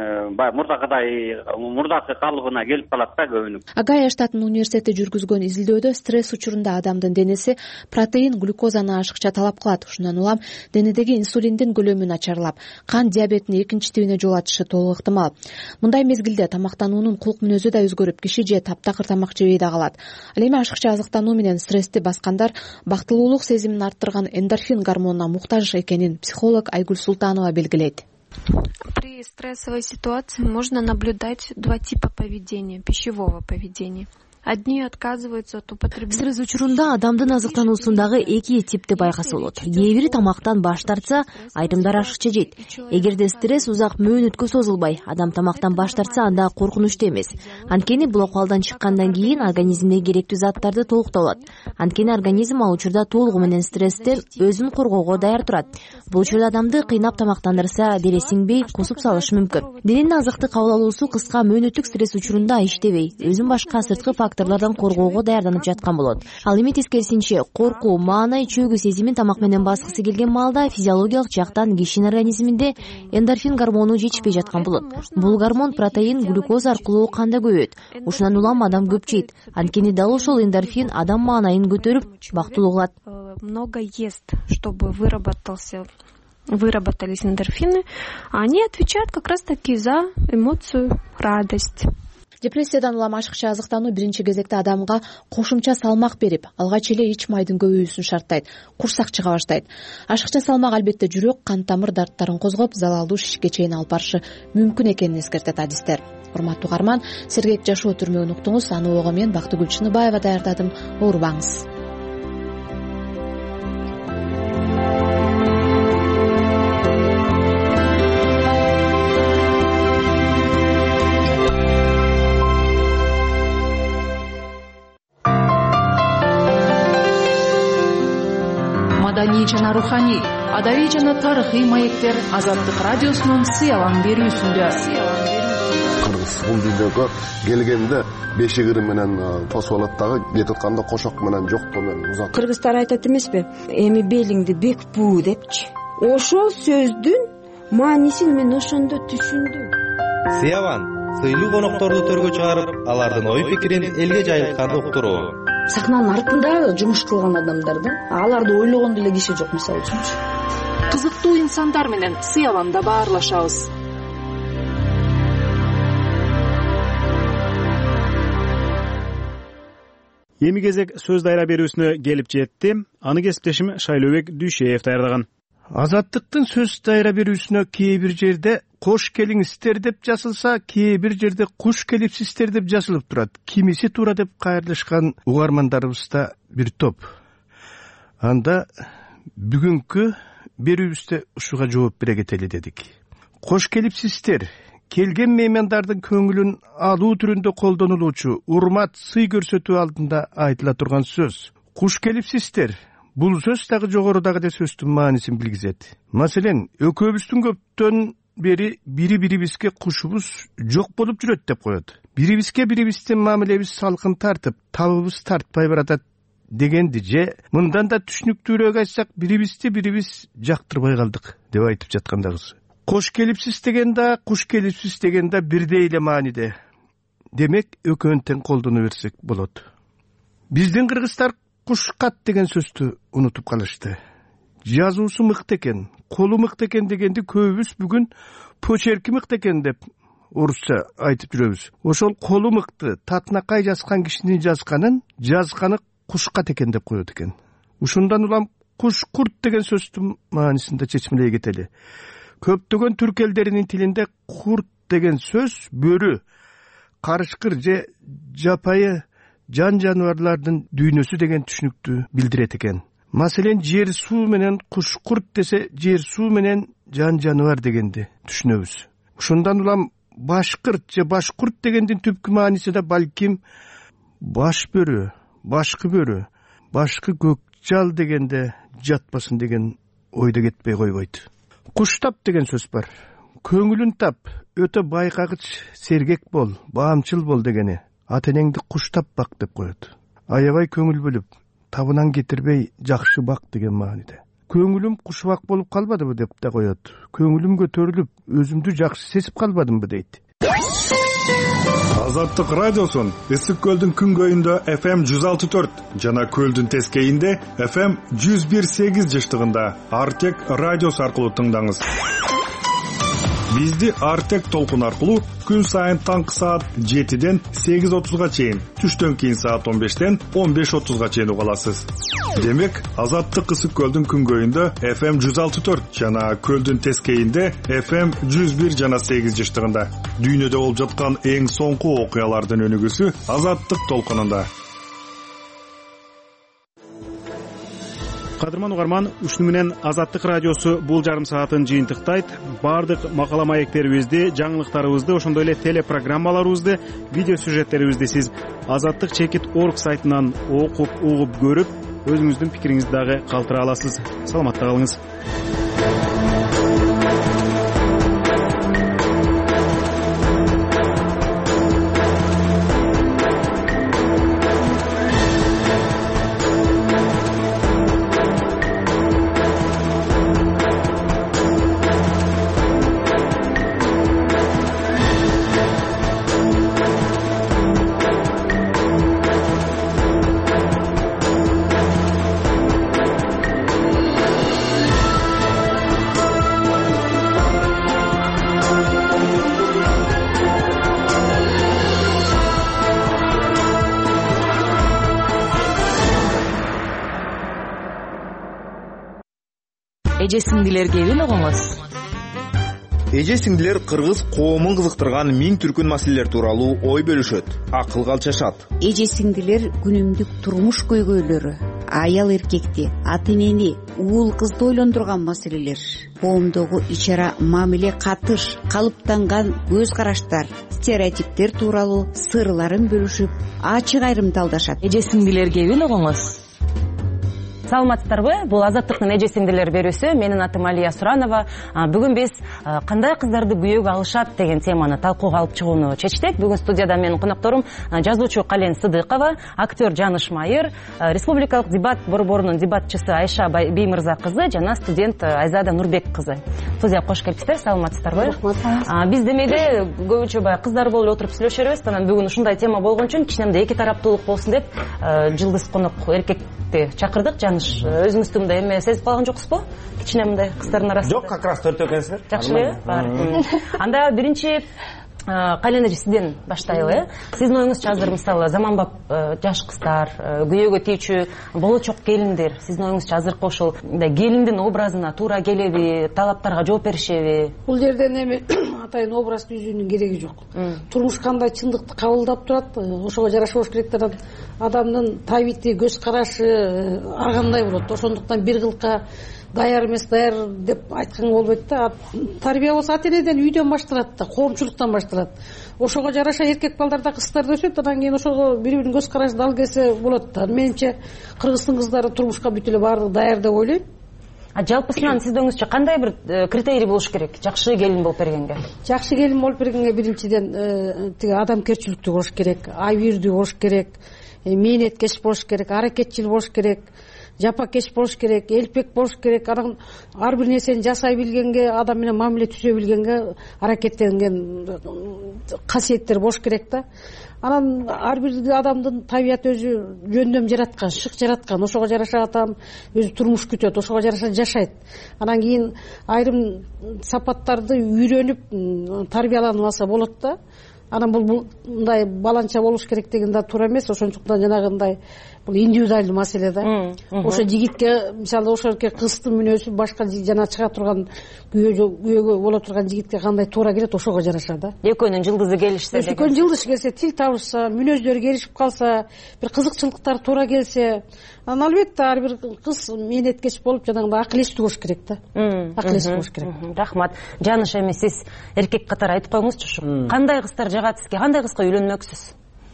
S19: мурдакы калыбына келип калат да көбүнүкү.
S16: Агая штатынын университети жүргүзгөн изилдөөдө стресс учурунда адамдын денеси протеин, глюкозаны ашыкча талап кылат. Ушундан улам денедеги инсулиндин көлөмү начарлап, кан диабетинин экинчи тибине жол ачышы толук ыктымал. Мындай мезгилде тамактануунун кулк мүнөзү да өзгөрүп, киши же таптакыр тамак жебей да калат. Ал эми ашыкча азыктануу менен стрессти баскандар бактылуулук сезимин арттырган эндорфин гормонуна муктаж экенин психолог Айгүл Султанова белгилейт.
S20: При стрессовой ситуации можно наблюдать два типа поведения, пищевого поведения.
S17: одни отказываются от употребления.
S16: Стресс учурунда адамдын азыктануусундагы эки типти байкаса болот. Кээ бири тамактан баш тартса, айрымдар ашыкча жейт. Эгерде стресс узак мөөнөткө созулбай, адам тамактан баш тартса, анда коркунучтуу эмес. Анткени бул акыбалдан чыккандан кийин организмдеги керектүү заттарды толуктап алат. Анткени организм ал учурда толугу менен стресстен өзүн коргоого даяр турат. Бул учурда адамды кыйнап тамактандырса, дере сиңбей, кусуп салышы мүмкүн. Дененин азыкты кабыл алуусу кыска мөөнөттүк стресс учурунда иштебей, өзүн башка сырткы факторлордон коргоого даярданып жаткан болот. Ал эми тескерисинче, коркуу, маанай, чөгүү сезимин тамак менен баскысы келген маалда физиологиялык жактан кишинин организминде эндорфин гормону жетишпей жаткан болот. Бул гормон протеин, глюкоза аркылуу канда көбөйөт. Ушундан улам адам көп жейт. Анткени дал ошол эндорфин адам маанайын көтөрүп, бактылуу кылат.
S17: Много ест, чтобы выработались эндорфины, они отвечают как раз таки за эмоцию радость.
S16: Депрессиядан улам ашыкча азыктануу биринчи кезекте адамга кошумча салмак берип, алгач эле ич майдын көбөйүүсүн шарттайт, курсак чыга баштайт. Ашыкча салмак албетте жүрөк, кан тамыр дарттарын козгоп, залалдуу шишке чейин алып барышы мүмкүн экенин эскертет адистер. Урматтуу угарман, сергек жашоо түрмөгүн уктуңуз. Аны ого мен Бактыгүл Чыныбаева даярдадым. Оорубаңыз.
S14: Маданий жана руханий, адабий жана тарыхый маектер Азаттык радиосунун сыялан берүүсүндө.
S20: Кыргыз бул дүйнөгө келгенде бешигири менен фосфолаттагы кетип атканда кошок менен жоктоо менен узат.
S9: Кыргыздар айтат эмеспи? Эми белиңди бек буу депчи. Ошол сөздүн маанисин мен ошондо түшүндүм.
S15: Сыялан сыйлуу конокторду төргө чыгарып, алардын ой пикирин элге жайылткан уктуруу.
S9: Сахнанын артында жумуш кылган адамдардын аларды ойлогон деле киши жок, мисалы үчүнчү.
S14: Кызыктуу инсандар менен сыяланда баарлашабыз.
S1: Эми кезек сөз дайра берүүсүнө келип жетти. Аны кесиптешим Шайлообек Дүйшеев даярдаган.
S21: Азаттыктын сөз дайра берүүсүнө кээ бир жерде кош келиңиздер деп жазылса, кээ бир жерде куш келипсиздер деп жазылып турат. Кимиси туура деп кайрылышкан угармандарыбызда бир топ. Анда бүгүнкү берүүбүздө ушуга жооп бере кетели дедик. Кош келипсиздер келген меймандардын көңүлүн алуу түрүндө колдонулуучу урмат, сый көрсөтүү алдында айтыла турган сөз. Куш келипсиздер. Бул сөз дагы жогорудагы сөздүн маанисин билгизет. Маселен, экөөбүздүн көптөн бери бири-бирибизге кушубуз жок болуп жүрөт деп коет. Бирибизге мамилебиз салкын тартып, табыбыз тартпай баратат дегенди же мындан да түшүнүктүүрөөк айтсак, бирибиз жактырбай калдык деп айтып жаткандагысы. Кош келипсиз деген да, куш келипсиз деген да бирдей эле мааниде. Демек, экөөнүн тең колдоно берсек болот. Биздин кыргыздар кушкат деген сөздү унутуп калышты. Жазуусу мыкты экен, колу мыкты экен дегенди көбүбүз бүгүн почерки мыкты экен деп орусча айтып жүрөбүз. Ошол колу мыкты, татынакай жазган кишинин жазганы кушкат экен деп коет экен. Ушундан улам куш-курт деген сөздүн маанисинде чечмелей кетели. Көптөгөн түрк элдеринин тилинде курт деген сөз бөрү, карышкыр же жапайы жан жаныбарлардын дүйнөсү деген түшүнүктү билдирет экен. Маселен, жер суу менен куш-курт десе, жер суу менен жан жаныбар дегенди түшүнөбүз. Ушундан улам башкырт же башкурт дегендин түпкү мааниси да балким баш бөрү, башкы бөрү, башкы көк жал дегенде жатпасын деген ойдо кетпей койбойт. Куштап деген сөз бар. Көңүлүн тап, өтө байкагыч, сергек бол, баамчыл бол дегени. Ата-энеңди куштап бак деп коет. Аябай көңүл бөлүп, табынан кетирбей жакшы бак деген мааниде. Көңүлүм кушбак болуп калбадыбы деп да коет. Көңүлүм көтөрүлүп, өзүмдү жакшы сезип калбадымбы дейт.
S22: Азаттык радиосун Ысык көлдүн күнгөйүндө FM 106.4 жана көлдүн тескейинде FM 101.8 жыштыгында Артек радиосу аркылуу тыңдаңыз. Бизди Артек толкун аркылуу күн сайын таңкы саат 7ден 8:30га чейин, түштөн кийин саат 15ден 15:30га чейин уга аласыз. Демек, Азаттык Ысык көлдүн күнгөйүндө FM 106.4 жана көлдүн тескейинде FM 101 жана 8 жыштыгында. Дүйнөдө болуп жаткан эң соңку окуялардын өнүгүүсү Азаттык толкунунда.
S1: Кадырман угарман, ушуну менен Азаттык радиосу бул жарым саатын жыйынтыктайт. Бардык макала маектерибизди, жаңылыктарыбызды, ошондой эле телепрограммаларыбызды, видео сюжеттерибизди сиз azattik.org сайтынан окуп, угуп, көрүп, өзүңүздүн пикириңизди дагы калтыра аласыз. Саламатта калыңыз.
S3: Эже сиңдилерге эбин огоңуз.
S4: Эже сиңдилер кыргыз коомун кызыктырган миң түркүн маселелер тууралуу ой бөлүшөт, акыл калчашат.
S23: Эже сиңдилер күнүмдүк турмуш көйгөйлөрү, аял эркекти, ата энени, уул кызды ойлондурган маселелер, коомдогу ич-ара мамиле, катыш, калыптанган көз караштар, стереотиптер тууралуу сырларын бөлүшүп, ачык айрымдалдашат.
S3: Эже сиңдилерге эбин огоңуз. Саламатсыздарбы? Бул Азаттыктын эже сиңдилер берүүсү. Менин атым Алия Суранова. Бүгүн биз кандай кыздарды күйөөгө алышат деген теманы талкууга алып чыгууну чечтик. Бүгүн студияда менин конокторум жазуучу Кален Сыдыкова, актер Жаныш Майыр, республикалык дебат борборунун дебатчысы Айша Беймырза кызы жана студент Айзада Нурбек кызы. Студияга кош келипсиздер. Саламатсыздарбы? Биз демейде көбүнчө баягы кыздар болуп эле отуруп сүйлөшөрбүз. Анан бүгүн ушундай тема болгон үчүн кичинемде эки тараптуулук болсун деп жылдыз конок эркекти чакырдык. Жаныш, өзүңүздү мындай эме сезип калган жоксузбу? Кичине мындай кыздардын арасында.
S4: Жок, как раз төртөө экенсиздер.
S3: Жакшы эле. Анда биринчи Кален эже сизден баштайлы. Сиздин оюңузча азыр мисалы заманбап жаш кыздар, күйөөгө тийчү болочок келиндер, сиздин оюңузча азыркы ошол келиндин образына туура келеби, талаптарга жооп беришеби?
S24: Бул жерден эми атайын образ түзүүнүн кереги жок. Турмуш кандай чындыкты кабылдап турат, ошого жараша болуш керек да, адамдын табити, көз карашы ар кандай болот. Ошондуктан бир кылка даяр эмес, даяр деп айтканга болбойт да. Тарбия болсо ата энеден, үйдөн башталат да, коомчулуктан башталат. Ошого жараша эркек балдар да кыздар да өсөт, анан кийин ошого бири-биринин көз карашы дал келсе болот да. Менимче Кыргыздын кыздары турмушка бүт эле баардыгы даяр деп ойлойм.
S3: Жалпысынан сиздин оюңузча кандай бир критерий болуш керек жакшы келин болуп бергенге?
S24: Жакшы келин болуп бергенге биринчиден тиги адамгерчиликтүү болуш керек, абийирдүү болуш керек, мээнеткеч болуш керек, аракетчил болуш керек, жапакеш болуш керек, элпек болуш керек. Анан ар бир нерсени жасай билгенге, адам менен мамиле түзө билгенге аракеттенген касиеттер болуш керек да. Анан ар бир адамдын табияты өзү жөндөм жараткан, шык жараткан, ошого жараша адам өзү турмуш күтөт, ошого жараша жашайт. Анан кийин айрым сапаттарды үйрөнүп тарбияланып алса болот да. Анан бул мындай баланча болуш керек деген да туура эмес. Ошончуктан жанагындай бул индивидуалдуу маселе да. Ошо жигитке, мисалы ошо кыздын мүнөзү башка жана чыга турган күйөөгө боло турган жигитке кандай туура келет, ошого жараша да.
S3: Экөөнүн жылдызы келишсе деген.
S24: Экөөнүн жылдышы келсе, тил табышса, мүнөздөрү келишип калса, бир кызыкчылыктар туура келсе, анан албетте ар бир кыз мээнеткеч болуп жанагындай акыл эстүү болуш керек да. Акыл эстүү болуш керек.
S3: Рахмат. Жаныш, эми сиз эркек катары айтып коюңузчу ушу. Кандай кыздар жагат сизге? Кандай кызга үйлөнмөксүз?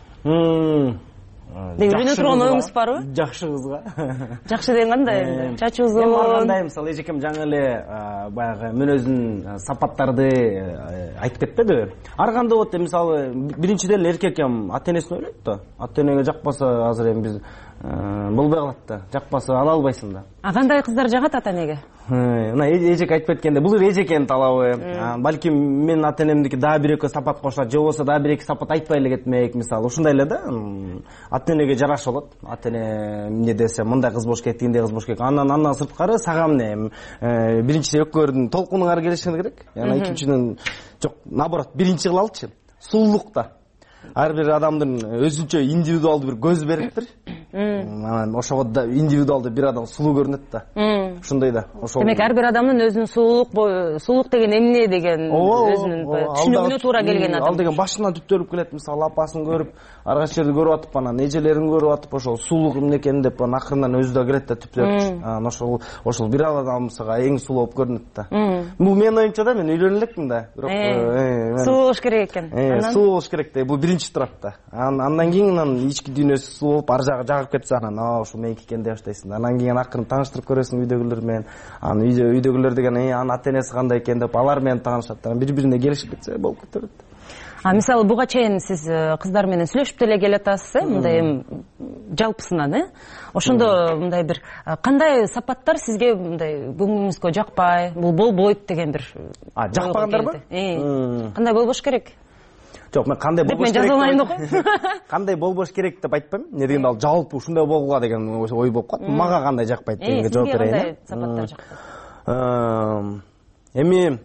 S3: Үйлөнө турган оюңуз барбы?
S7: Жакшы кызга.
S3: Жакшы деген кандай? Чачы узун.
S7: Кандай мисалы эжекем жаңы эле баягы мүнөзүн сапаттарды айтып кетпеди. Ар кандай болот деп мисалы биринчиден эркекем ата энесин ойлойт да. Ата энеге жакпаса азыр эми биз болбой калат да. Жакпаса ала албайсың да.
S3: Кандай кыздар жагат ата энеге?
S5: мына эжеке айтып кеткендей, бул эжекенин талабы. Балким менин ата энемдики дагы бир экөө сапат кошулат, же болбосо дагы бир эки сапат айтпай эле кетмек, мисалы. Ушундай эле да. Ата энеге жараша болот. Ата эне эмне десе, мындай кыз болуш керек, тигиндей кыз болуш керек. Андан сырткары сага эмне? Биринчи экөөрдүн толкунуңар келиши керек. Жана экинчиден жок, наоборот, биринчи кылалычы. Сулуулукта. Ар бир адамдын өзүнчө индивидуалдуу бир көзү бериптир. Анан ошого да индивидуалдуу бир адам сулуу көрүнөт да. Ушундай да.
S3: Демек ар бир адамдын өзүнүн сулуулук деген эмне деген өзүнүн түшүнүгүнө туура келген адам.
S5: Ал деген башынан түптөлүп келет. Мисалы апасын көрүп, ар кайсы жерди көрүп атып, анан эжелерин көрүп атып, ошол сулуулук эмне экенин деп акырындан өзү да келет да түптөлүп. Анан ошол бир адамсыга эң сулуу болуп көрүнөт да. Бул менин оюмча да, мен үйлөнө элекмин да.
S3: Бирок сулуу болуш керек экен.
S5: Сулуу болуш керек да. Бул биринчи турат да. Андан кийин ички дүйнөсү сулуу болуп, ар жагы жагып кетсе, анан ушул меники экен деп баштайсың. Анан кийин акырын тааныштырып көрөсүң үйдөгүлөр менен. Анан үйдөгүлөр деген анын ата энеси кандай экен деп алар менен таанышат. Анан бири-бирине келишип кетсе болуп кетет.
S3: Мисалы буга чейин сиз кыздар менен сүйлөшүп деле келатасыз, мындай жалпысынан, ошондо мындай бир кандай сапаттар сизге мындай көңүлүңүзгө жакпай, бул болбойт деген бир
S5: жакпагандарбы?
S3: Кандай болбош керек?
S5: Жок, мен кандай болбош керек. Кандай болбош керек деп айтпайм. Эмне дегенде ал жалпы ушундай болгула деген ой болуп калат. Мага кандай жакпайт дегенге жооп берейин.
S3: Кандай сапаттар жакпайт?
S5: Эми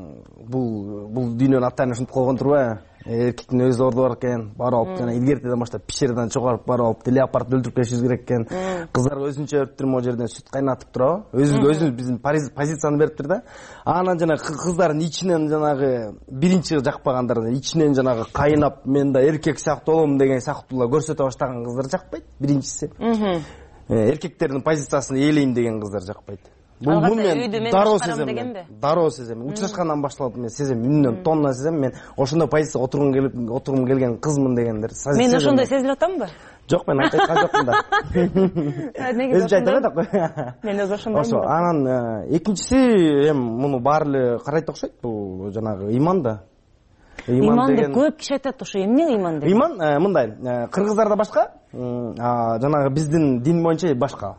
S5: бул дүйнөнүн атайын ушинтип койгон турбайбы? Эркектин өзү орду бар экен, барып алып жана илгертеден баштап пещерадан чыгарып барып алып леопардты өлтүрүп келишибиз керек экен. Кыздарга өзүнчө бериптир, могу жерден сүт кайнатып турабы? Өзүбүз биздин позицияны бериптир да. Анан жана кыздардын ичинен жанагы биринчи жакпагандарды ичинен жанагы кайнап, мен да эркек сыяктуу болом деген сыяктуулар көрсөтө баштаган кыздар жакпайт, биринчиси. Эркектердин позициясын ээлейин деген кыздар жакпайт. Бул мен дароо сезем. Учурашкандан башталып мен сезем, үнүнөн тонна сезем. Мен ошондой позицияга отургум келген кызмын дегендер.
S3: Мен ошондой сезилип атамбы?
S5: Жок, мен айткан жокмун да. Өзүнчө айтам да.
S3: Мен өзү ошондой.
S5: Ошо. Анан экинчиси муну баары эле карайт окшойт. Бул жанагы иман да.
S3: Иман деп көп киши айтат, ошо эмне иман деп?
S5: Иман мындай, кыргыздарда башка, жанагы биздин дин боюнча башка.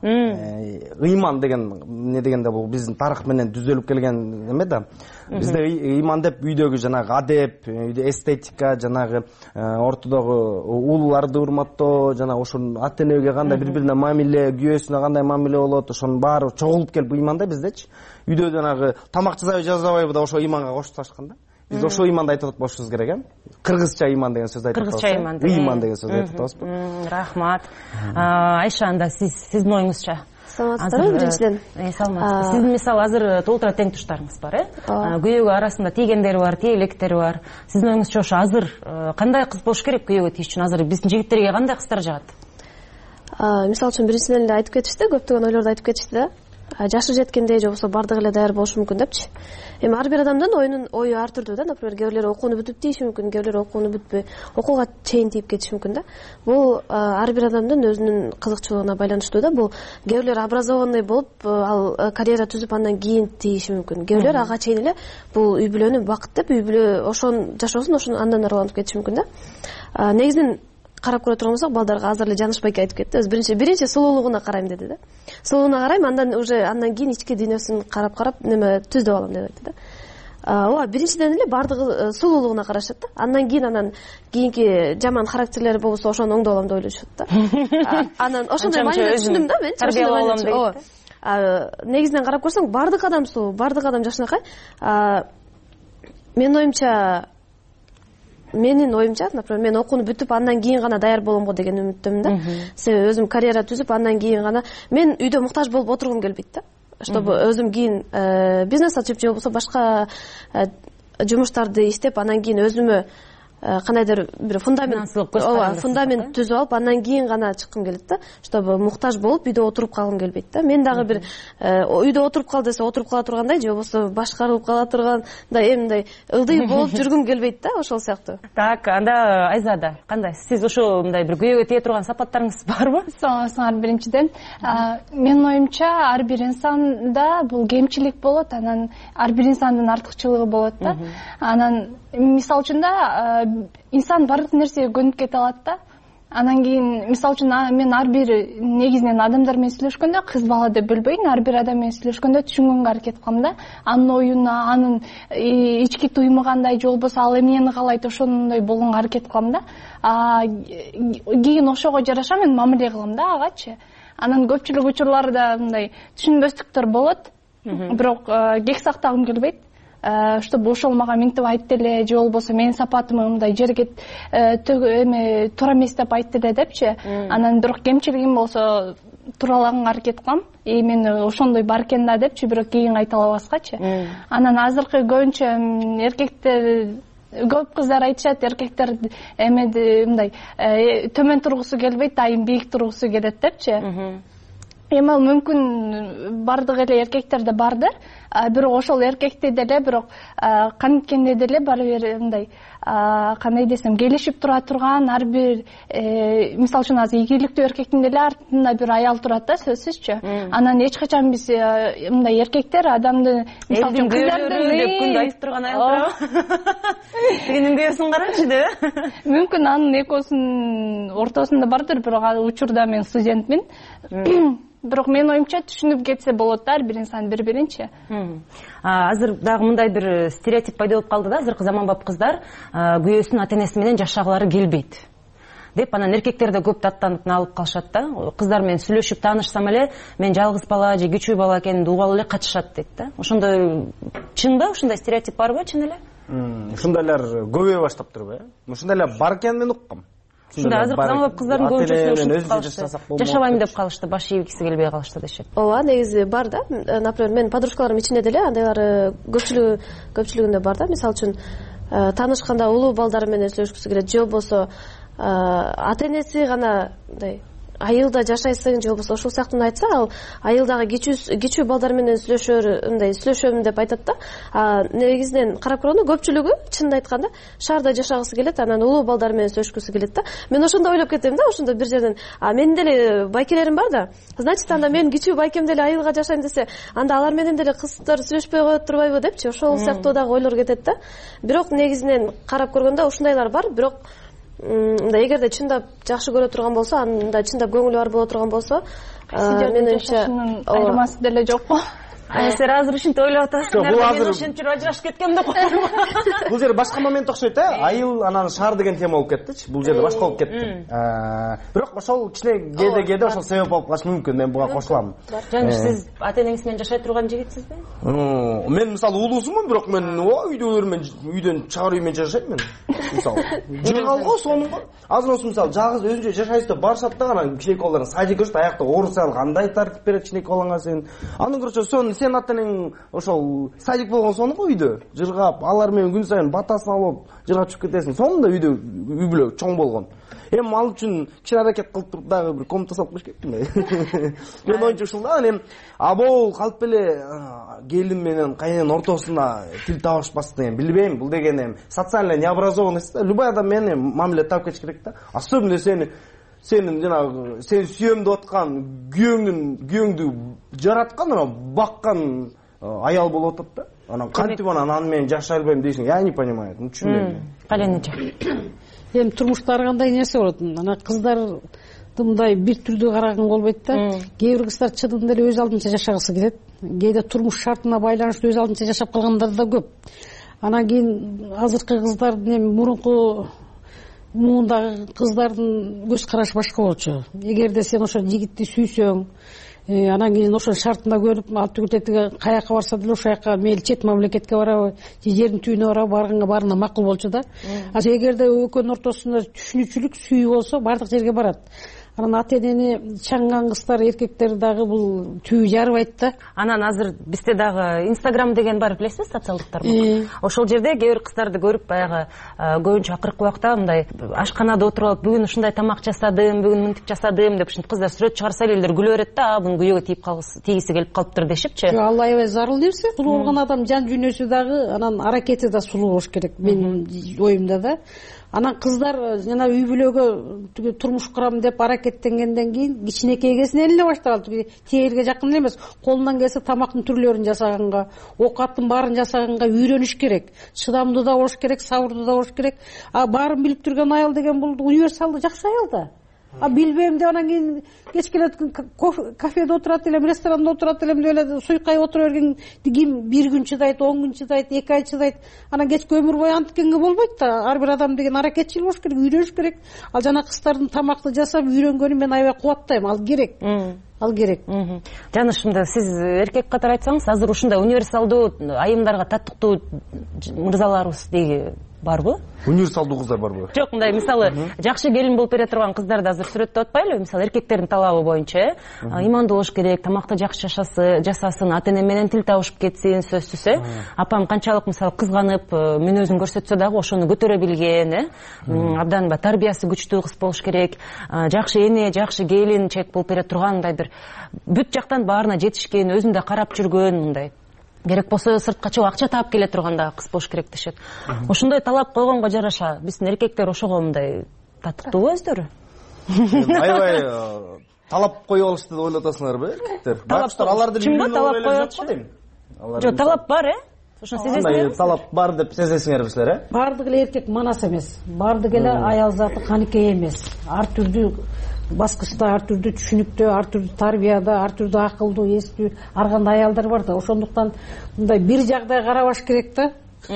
S5: Иман деген эмне дегенде бул биздин тарых менен түзөлүп келген эме да. Бизде иман деп үйдөгү жанагы адеп, үйдө эстетика, жанагы ортодогу улууларды урматтоо, жана ошонун ата энеге кандай бири-бирине мамиле, күйөөсүнө кандай мамиле болот, ошонун баары чогулуп келип иман да биздечи. Үйдө жанагы тамак жазабайбы да ошо иманга кошуп ташкан да. Биз ошо иманды айтып болушубуз керек, Кыргызча иман деген сөз айтып атабыз.
S3: Кыргызча иман.
S5: Иман деген сөз айтып атабызбы?
S3: Рахмат. Айша, анда сиздин оюңузча?
S6: Саламатсыздарбы, биринчиден?
S3: Саламатсыз. Сиздин мисалы азыр толтура тең туштарыңыз бар, күйөөгө арасында тийгендери бар, тие электери бар. Сиздин оюңузча ошо азыр кандай кыз болуш керек күйөөгө тийиш үчүн? Азыр биздин жигиттерге кандай кыздар жагат?
S6: Мисалы үчүн биринчиден эле айтып кетишти, көптөгөн ойлорду айтып кетишти да. Жашы жеткенде же болбосо бардыгы эле даяр болушу мүмкүн депчи. Эми ар бир адамдын ою ар түрдүү да. Например, кээ бирлер окууну бүтүп тийиши мүмкүн, кээ бирлер окууну бүтпөй, окууга чейин тийип кетиши мүмкүн да. Бул ар бир адамдын өзүнүн кызыкчылыгына байланыштуу да. Бул кээ бирлер образованный болуп, ал карьера түзүп андан кийин тийиши мүмкүн. Кээ бирлер ага чейин эле бул үй бүлөнү бакыт деп, үй бүлө ошон жашоосун ошон андан ары улантып кетиши мүмкүн да. Негизинен карап көрө турган болсок, балдарга азыр эле Жаныш байке айтып кетти. Биринчи сулуулугуна карайм деди да. Сулуулугуна карайм, андан кийин ички дүйнөсүн карап неме түздөп алам деп айтты да. Ооба, биринчиден эле бардыгы сулуулугуна карашат да. Андан кийинки жаман характерлери болбосо ошону оңдоп алам деп ойлошот да. Анан ошондой мааниден түшүндүм да мен.
S3: Тарбиялап алам дейт.
S6: Негизинен карап көрсөң, бардык адам сулуу, бардык адам жакшынакай. Менин оюмча, например, мен окууну бүтүп андан кийин гана даяр болом го деген үмүттөмүн да. Себеби өзүм карьера түзүп андан кийин гана мен үйдө муктаж болуп отургум келбейт да. Чтобы өзүм кийин бизнес ачып же болбосо башка жумуштарды иштеп андан кийин өзүмө кандайдыр бир фундамент түзүп алып андан кийин гана чыккым келет да. Чтобы муктаж болуп үйдө отуруп калгым келбейт да. Мен дагы бир үйдө отуруп кал десе отуруп кала тургандай, же болбосо башкарылып кала тургандай, эминдей ылдый болуп жүргүм келбейт да, ошол сыяктуу.
S3: Так, анда Айзада кандай? Сиз ошо мындай бир күйөөгө тие турган сапаттарыңыз барбы?
S8: Саламатсыңар. Биринчиден, менин оюмча ар бир инсанда бул кемчилик болот, анан ар бир инсандын артыкчылыгы болот да. Анан мисалы үчүн да инсан баардык нерсеге көнүп кете алат да. Анан кийин мисалы үчүн мен ар бир негизинен адамдар менен сүйлөшкөндө кыз бала деп бөлбөйн, ар бир адам менен сүйлөшкөндө түшүнгөнгө аракет кылам да. Анын оюна, анын ички туюму кандай, же болбосо ал эмнени каалайт, ошондой болгонго аракет кылам да. Кийин ошого жараша мен мамиле кылам да агачы. Анан көпчүлүк учурларда мындай түшүнбөстүктөр болот, бирок кек сактагым келбейт. Чтобы ошол мага минтип айтты эле, же болбосо менин сапатыма мындай жерге туура эмес деп айтты эле депчи. Анан бирок кемчилигим болсо туралаганга аракет кылам. Мен ошондой бар экен да депчи, бирок кийин айта албаскачы. Анан азыркы көбүнчө эркектер, көп кыздар айтышат, эркектер мындай төмөн тургусу келбейт, дайым бийик тургусу келет депчи. Эми ал мүмкүн бардык эле эркектерде бардыр, бирок ошол эркекте деле бирок канткенде деле баары бир мындай кандай десем, келишип тура турган ар бир мисалы үчүн азыр ийгиликтүү эркектин деле артында бир аял турат да, сөзсүзчү. Анан эч качан биз мындай эркектер адамды мисалы үчүн кыздарды деп күндө айтып турган аял турабы? Сенин күйөөсүн карачы деп. Мүмкүн анын экөөсүнүн ортосунда бардыр, бирок ал учурда мен студентмин. Бирок менин оюмча түшүнүп кетсе болот да ар бир инсан бири-биринчи.
S3: Азыр дагы мындай бир стереотип пайда болуп калды да, азыркы заманбап кыздар күйөөсүнүн ата-энеси менен жашагылары келбейт деп, анан эркектер да көп даттанып алып калышат да. Кыздар менен сүйлөшүп таанышсам эле мен жалгыз бала же кичүү бала экенин угуп эле качышат дейт да. Ошондой чынбы? Ушундай стереотип барбы чын эле?
S5: Ушундайлар көбөйө баштаптыр. Ушундайлар бар экенин мен уккам.
S3: Ушундай азыркы заманбап кыздардын көбүнчөсү жашабайм деп калышты, баш ийгиси келбей калышты дешет.
S6: Ооба, негизи бар да. Например, менин подружкаларым ичинде деле андайлар көпчүлүгүндө бар да. Мисалы үчүн таанышканда улуу балдары менен сүйлөшкүсү келет, же болбосо ата-энеси гана мындай айылда жашайсың, же болбосо ошол сыяктуу айтса, ал айылдагы кичүү балдар менен сүйлөшөм деп айтат да. Негизинен карап көргөндө көпчүлүгү чынын айтканда шаарда жашагысы келет, анан улуу балдар менен сүйлөшкүсү келет да. Мен ошондо ойлоп кетем да, ошондо бир жерден менин деле байкелерим бар да. Значит, анда мен кичүү байкем деле айылга жашайм десе, анда алар менен деле кыздар сүйлөшпөй коет турбайбы депчи, ошол сыяктуу дагы ойлор кетет да. Бирок негизинен карап көргөндө ушундайлар бар, бирок эгерде чындап жакшы көрө турган болсо, анда чындап көңүлү бар боло турган болсо,
S8: менимче айырмасы деле жокпу?
S3: Сен азыр ушинтип ойлоп атасың. Мен ошентип ажырашып кеткем деп койдум.
S5: Бул жер башка момент окшойт, айыл анан шаар деген тема болуп кеттичи. Бул жерде башка болуп кетти. Бирок ошол кичине кээде ошол себеп болуп калышы мүмкүн, мен буга кошулам.
S3: Жана сиз ата-энеңиз менен жашай турган жигитсизби?
S5: Мен мисалы улуусумун, бирок мен үйдөн чыгар үй менен жашайм мен. Мисалы жыргал го сонун го. Азыр мисалы жалгыз өзүнчө жашайсыз деп барышат да, анан кичинекей балдар садик көрсөт, аякта орусал кандай тартип берет кичинекей балаңа сен. Андан көрчө сен ата-энең ошол садик болгон сону го үйдө жыргап, алар менен күн сайын батасын алып жыргап чыгып кетесиң. Сонун да үйдө үй бүлө чоң болгон. Эми ал үчүн кичине аракет кылып туруп дагы бир комната салып коюш керек да. Мен оюнча ушул да, эми абол калып эле келин менен кайненин ортосуна тил табышпас деген билбейм. Бул деген эми социально необразованность да. Любой адам менен мамиле таап кетиш керек да. Особенно сенин жанагы сени сүйөм деп аткан күйөөңдү жараткан, анан баккан аял болуп атат да. Анан кантип аны менен жашай албайм дейсиң, я не понимаю, түшүнбөйм.
S3: Калениче.
S24: Эми турмуштары кандай нерсе болот? Ана кыздарды мындай бир түрдүү караган болбойт да. Кээ бир кыздар чыдымды эле өз алдынча жашагысы келет. Кээде турмуш шартына байланыштуу өз алдынча жашап калгандар да көп. Анан кийин азыркы кыздардын эми мурунку муундагы кыздардын көз карашы башка болчу. Эгерде сен ошо жигитти сүйсөң, анан кийин ошо шартына көрүп, ал тетиги каяка барса деле ошол жака мейли чет мамлекетке барабы, же жердин түбүнө барабы, барганга баарына макул болчу да. Эгерде экөөнүн ортосунда түшүнүүчүлүк, сүйүү болсо, бардык жерге барат. Анан ата-энени чаңган кыздар, эркектер дагы бул түбү жарыбайт да.
S3: Анан азыр бизде дагы Instagram деген бар, билесизби, социалдык тармак. Ошол жерде кээ бир кыздарды көрүп, баягы көбүнчө акыркы убакта мындай ашканада отуруп алып, бүгүн ушундай тамак жасадым, бүгүн мынтип жасадым деп ушинтип кыздар сүрөт чыгарса эле күлө берет да, бунун күйөөгө тийгиси келип калыптыр дешипчи.
S24: Ал аябай зарыл нерсе. Сулуу болгон адам жан дүйнөсү дагы, анан аракети да сулуу болуш керек, менин оюмда да. Анан кыздар жана үй бүлөгө турмуш курам деп аракеттенгенден кийин кичинекей кезинен эле баштап алды. Тегерге жакын эле эмес, колунан келсе тамактын түрлөрүн жасаганга, оокаттын баарын жасаганга үйрөнүш керек. Чыдамдуу да болуш керек, сабырдуу да болуш керек. Баарын билип турган аял деген бул универсалдуу жакшы аял да. билбейм деп анан кийин кеч келет кафеде отурат элем, ресторанда отурат элем деп эле суйкай отура берген ким 1 күн чыдайт, 10 күн чыдайт, 2 ай чыдайт. Анан кечки өмүр бою антикенге болбойт да. Ар бир адам деген аракетчил болуш керек, үйрөнүш керек. Ал жана кыздардын тамакты жасап үйрөнгөнүн мен аябай кубаттайм. Ал керек. Ал керек.
S3: Жанышымда сиз эркек катары айтсаңыз, азыр ушундай универсалдуу айымдарга татыктуу мырзаларыбыз деги барбы?
S5: Универсалдуу кыздар барбы?
S3: Жок, мындай мисалы жакшы келин болуп бере турган кыздарды азыр сүрөттөп атпайлыбы? Мисалы эркектердин талабы боюнча, имандуу болуш керек, тамакты жакшы жасасын, ата-эне менен тил табышып кетсин, сөзсүз, апам канчалык мисалы кызганып, мүнөзүн көрсөтсө дагы ошону көтөрө билген, абдан тарбиясы күчтүү кыз болуш керек, жакшы эне, жакшы келинчек болуп бере тургандай бир бүт жактан баарына жетишкен, өзүн да карап жүргөн мындай. Керек болсо сыртка чыгып акча таап келе турганда кыз болуш керек дешет. Ошондой талап койгонго жараша биздин эркектер ошого мындай татыктуубу өздөрү?
S5: Аябай талап коюп алышты деп ойлоп атасыңарбы эркектер? Башкалар аларды
S3: кимге талап коет дейм? Жок, талап бар, Ошону сезесиңерби?
S5: Талап бар деп сезесиңерби силер,
S24: Бардык эле эркек манас эмес. Бардык эле аял заты каныкей эмес. Ар түрдүү баскычта, ар түрдүү түшүнүктө, ар түрдүү тарбияда, ар түрдүү акылдуу, эстүү, ар кандай аялдар бар да. Ошондуктан мындай бир жагдай карабаш керек да.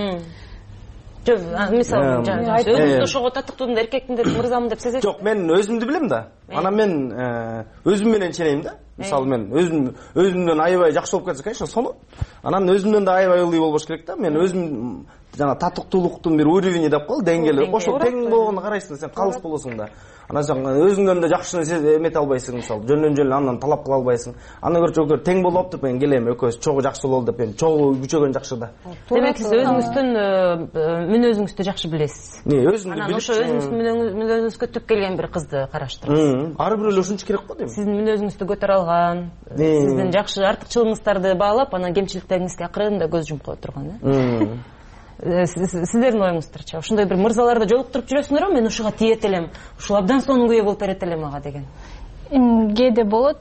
S3: Жок, мисалы, өзүңүз ошого татыктуумун эркектин деп мырзамын деп сезесиз?
S5: Жок, мен өзүмдү билем да. Анан мен өзүм менен ченейм да. Мисалы мен өзүмдөн аябай жакшы болуп кетсе, конечно, сону. Анан өзүмдөн да аябай ылдый болбош керек да. Мен өзүм жана татыктуулуктун бир уровени деп кол, деңгээли. Ошол тең болгонду карайсың, сен калыс болосуң да. Анан сен өзүңдөн да жакшыны эмете албайсың, мисалы, жөндөн андан талап кыла албайсың. Андан көрчө тең болуп деп мен келем, экөөбүз чогуу жакшы бололу деп, мен чогуу күчөгөн жакшы да.
S3: Демек сиз өзүңүздүн мүнөзүңүздү жакшы билесиз.
S5: Өзүмдү билип,
S3: ошо өзүңүздүн мүнөзүңүзгө түп келген бир кызды караштырасыз.
S5: Ар бирөө ушунча керек го дейм.
S3: Сиздин мүнөзүңүздү көтөрө алган, сиздин жакшы артыкчылыгыңыздарды баалап, анан кемчиликтериңизге акырында көз жумуп кое турган, Сиздердин оюңуздарчы, ошондой бир мырзаларды жолуктуруп жүрөсүңөрбү? Мен ушуга тиет элем, ушул абдан сонун күйөө болуп берет элем ага деген.
S8: Кээде болот,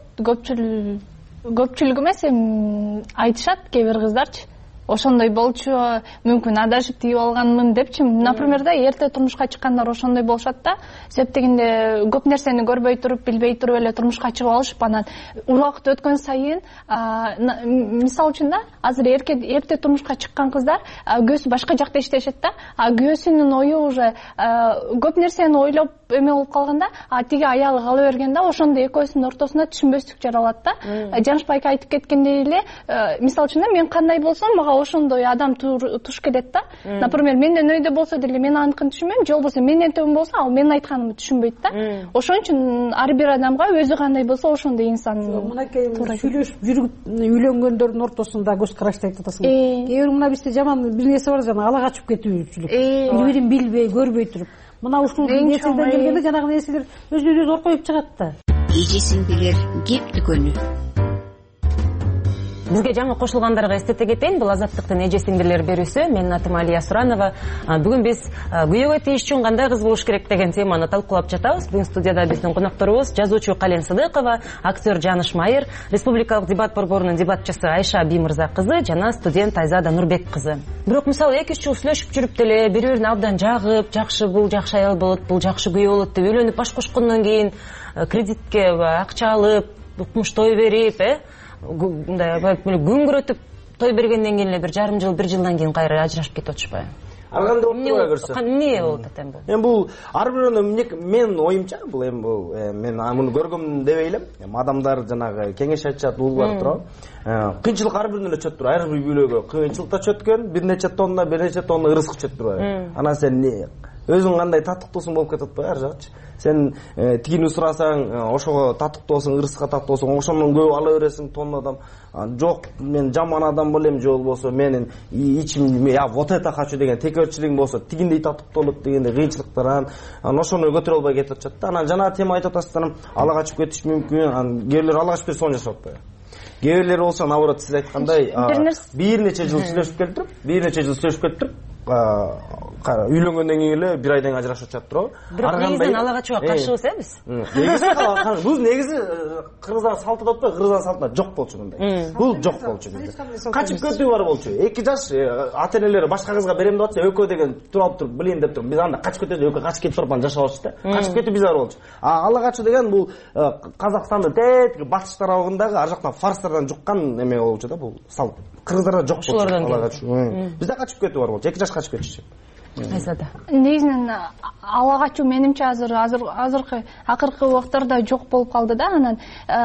S8: көпчүлүк эмес, айтышат кээ бир кыздарчы. Ошондой болчу, мүмкүн адашып тийип алганмын депчи. Например, да эрте турмушка чыккандар ошондой болушат да. Себеп дегенде көп нерсени көрбөй туруп, билбей туруп эле турмушка чыгып алышып, анан убакыт өткөн сайын, мисалы үчүн да, азыр эрте турмушка чыккан кыздар күйөөсү башка жакта иштешет да. Күйөөсүнүн ою уже көп нерсени ойлоп эме болуп калганда, тиги аялы кала берген да, ошондо экөөсүнүн ортосуна түшүнбөстүк жаралат да. Жанышбай айка айтып кеткендей эле, мисалы үчүн да, мен кандай болсом, мага ошондой адам туш келет да. Например, менден өйдө болсо деле мен аныкын түшүнбөйм, же болбосо менден төмөн болсо, ал менин айтканымды түшүнбөйт да. Ошон үчүн ар бир адамга өзү кандай болсо ошондой инсан.
S24: Мынакей сүйлөшүп жүрүп үйлөнгөндөрдүн ортосунда көз карашты айтып атасың. Кээ бир мына бизде жаман бир нерсе бар, жана ала качып кетүүчүлүк. Бири-бирин билбей, көрбөй туруп. Мына ушул нерседен келгенде жанагы нерселер өзүнө оркоюп чыгат да.
S23: Эжесиңдилер кеп дүкөнү.
S3: Бизге жаңы кошулгандарга эстете кетейин, бул Азаттыктын эже сиңдилер берүүсү. Менин атым Алия Суранова. Бүгүн биз күйөөгө тийишчүн кандай кыз болуш керек деген теманы талкуулап жатабыз. Бүгүн студияда биздин конокторубуз жазуучу Кален Сыдыкова, актер Жаныш Майыр, республикалык дебат борборунун дебатчысы Айша Биймырза кызы жана студент Айзада Нурбек кызы. Бирок мисалы 2-3 жыл сүйлөшүп жүрүп деле бири-бирин абдан жагып, жакшы бул жакшы аял болот, бул жакшы күйөө болот деп үйлөнүп баш кошкондон кийин кредитке акча алып, укмуш той берип, мындай күнгүрөтүп той бергенден кийин эле бир жарым жыл, 1 жылдан кийин кайра ажырашып кетип атышпайбы?
S5: Ал кандай болуп көрсө?
S3: Эмне болуп атат эми бул?
S5: Эми бул ар бирөөнүн мен оюмча бул эми бул мен муну көргөм дебей элем. Адамдар жанагы кеңеш айтышат, улуулар турат. Кыйынчылык ар биринде чөт тур. Ар бир үйлөгө кыйынчылыкта чөткөн, бир нече тонна ырызык чөт тур. Анан сен өзүң кандай татыктуусуң болуп кетип атпайбы ар жагычы. Сен тигини сурасаң, ошого татыктуусуң, ырыска татыктуусуң, ошондон көп ала бересиң тоннадан. Жок, мен жаман адам болем, же болбосо менин ичим я вот это хочу деген текөрчүлүгүм болсо, тигиндей татыктуу болот дегенде кыйынчылыктар анан ошону көтөрө албай кетип атышат да. Анан жана тема айтып атасыздар, ала качып кетиш мүмкүн. Анан кээбирлер ала качып сону жашап атпайбы? Кээбирлер болсо наоборот сиз айткандай бир нече жыл сүйлөшүп келип туруп, үйлөнгөндөн кийин эле бир айдан ажырашып жатат туурабы.
S3: Бирок негизинен ала качууга каршыбыз биз.
S5: Негизи бул негизи кыргыздар салты деп атпайбы, кыргыздар салтында жок болчу мындай. Бул жок болчу бизде. Качып кетүү бар болчу. 2 жаш ата-энелери башка кызга берем деп атса, экөө деген туралып туруп билейин деп туруп, биз анда качып кетет, экөө качып кетип туруп жашап атышты да. Качып кетүү бизар болчу. Ала качуу деген бул Казакстандын тетиги батыш тарабындагы ар жактан фарстардан жуккан эме болчу да, бул салт. Кыргыздарда жок болчу ала качуу. Бизде качып кетүү бар болчу. 2 жаш качып кетишти.
S8: Айзада. Негизинен ала качуу менимче азыркы акыркы убактарда жок болуп калды да. Анан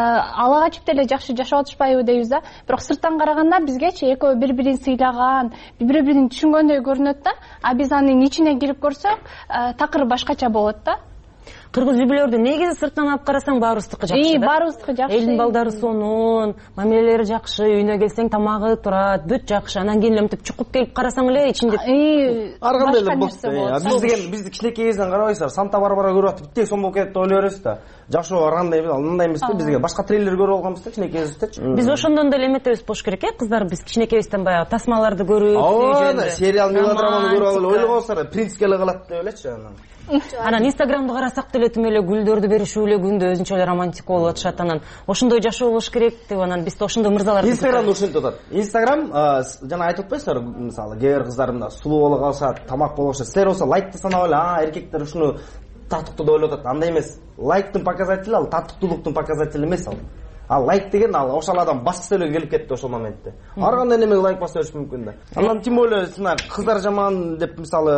S8: ала качып деле жакшы жашап атышпайбы дейбиз да. Бирок сырттан караганда бизгечи экөө бири-бирин сыйлаган, бири-бирин түшүнгөндөй көрүнөт да. А биз анын ичине кирип көрсөк, такыр башкача болот да.
S3: Кыргыз үй бүлөлөрдү негизи сырттан алып карасаң баарыбыздыкы жакшы да.
S8: Баарыбыздыкы жакшы.
S3: Элдин балдары сонун, мамилелери жакшы, үйүнө келсең тамагы турат, бүт жакшы. Анан кийин эле мынтип чукуп келип карасаң эле ичинде
S5: ар кандай эле болот. Бизди кичинекейибизден карабайсыздар, Санта-Барбара көрүп атып, бүттей сом болуп кетет деп ойлой бересиз да. Жашоо ар кандай эмес, мындай эмес да, бизге башка трейлер көрүп алганбыз да кичинекейибиздечи.
S3: Биз ошондон деле эметебиз болуш керек кыздар, биз кичинекейибизден баягы тасмаларды көрүп,
S5: сериал, мелодраманы көрүп алып ойлогонсуңар, принцке эле калат деп элечи анан.
S3: Анан Инстаграмды карасак деле тим эле гүлдөрдү беришүү эле күндө өзүнчө эле романтик болуп атышат. Анан ошондой жашоо болуш керек деп анан бизде ошондой мырзаларды
S5: Инстаграмды ушинтип атат. Инстаграм жана айтып атпайсыздарбы, мисалы кээ бир кыздар мына сулуу боло калышат, тамак боло калышат. Силер болсо лайкты санап эле, эркектер ушуну татыктуу деп ойлоп атат. Андай эмес. Лайктын показатели ал татыктуулуктун показатели эмес ал. Ал лайк деген ал ошол адам басса эле келип кетти ошол моментте. Ар кандай неме лайк баса бериш мүмкүн да. Анан тем более кыздар жаман деп мисалы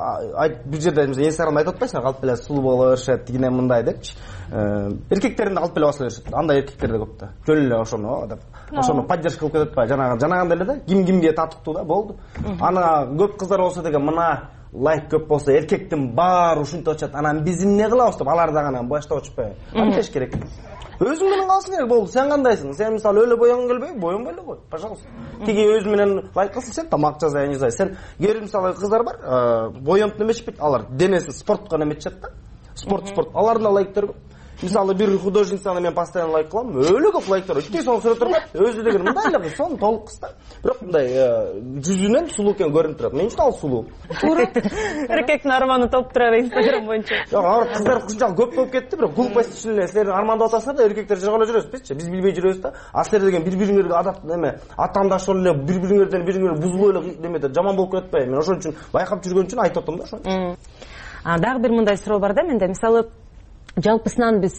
S5: бир жерде Инстаграмда айтып атпайсыңар, калп эле сулуу боло беришет, тигине мындай депчи. Эркектерин да калп эле баса беришет. Андай эркектер да көп да. Жөн эле ошону деп. Ошону поддержка кылып кетет ба? Жанагандай эле да. Кимге татыктуу да болду. Ана көп кыздар болсо деген мына лайк көп болсо эркектин баары ушинтип атышат. Анан биз эмне кылабыз деп алар дагы анан баштап атышпайбы? Антеш керек. Өзүң менен калсың керек болду. Сен кандайсың? Сен мисалы өлө бояң келбейби? Боянбай эле кой. Пожалуйста. Тиги өзү менен лайк кылсың, сен тамак жасайын. Сен кээ бир мисалы кыздар бар, боянып немешпейт, алар денесин спортко неметишет да. Спорт. Алардын лайктары көп. Мисалы бир художницаны мен постоянно лайк кылам, өлө көп лайктар. Үтте соң сүрөттөр бар. Өзү деген мындай эле сон толук кыз да. Бирок мындай жүзүнөн сулуу экен көрүнүп турат. Мен үчүн ал сулуу.
S3: Эркектин арманы топ турар Инстаграм боюнча.
S5: Жок, кыздар ушунчалык көп болуп кетти, бирок глупость үчүн эле силер армандап атасыңар да, эркектер жыга эле жүрөсүзбүзчү? Биз билбей жүрөбүз да. А силер деген бири-бириңерге адап неме, атамдаш эле бири-бириңерден бузулуу эле неметер, жаман болуп кетпейби? Мен ошон үчүн байкап жүргөн үчүн айтып атам да ошону.
S3: Дагы бир мындай суроо бар да менде. Мисалы жалпысынан биз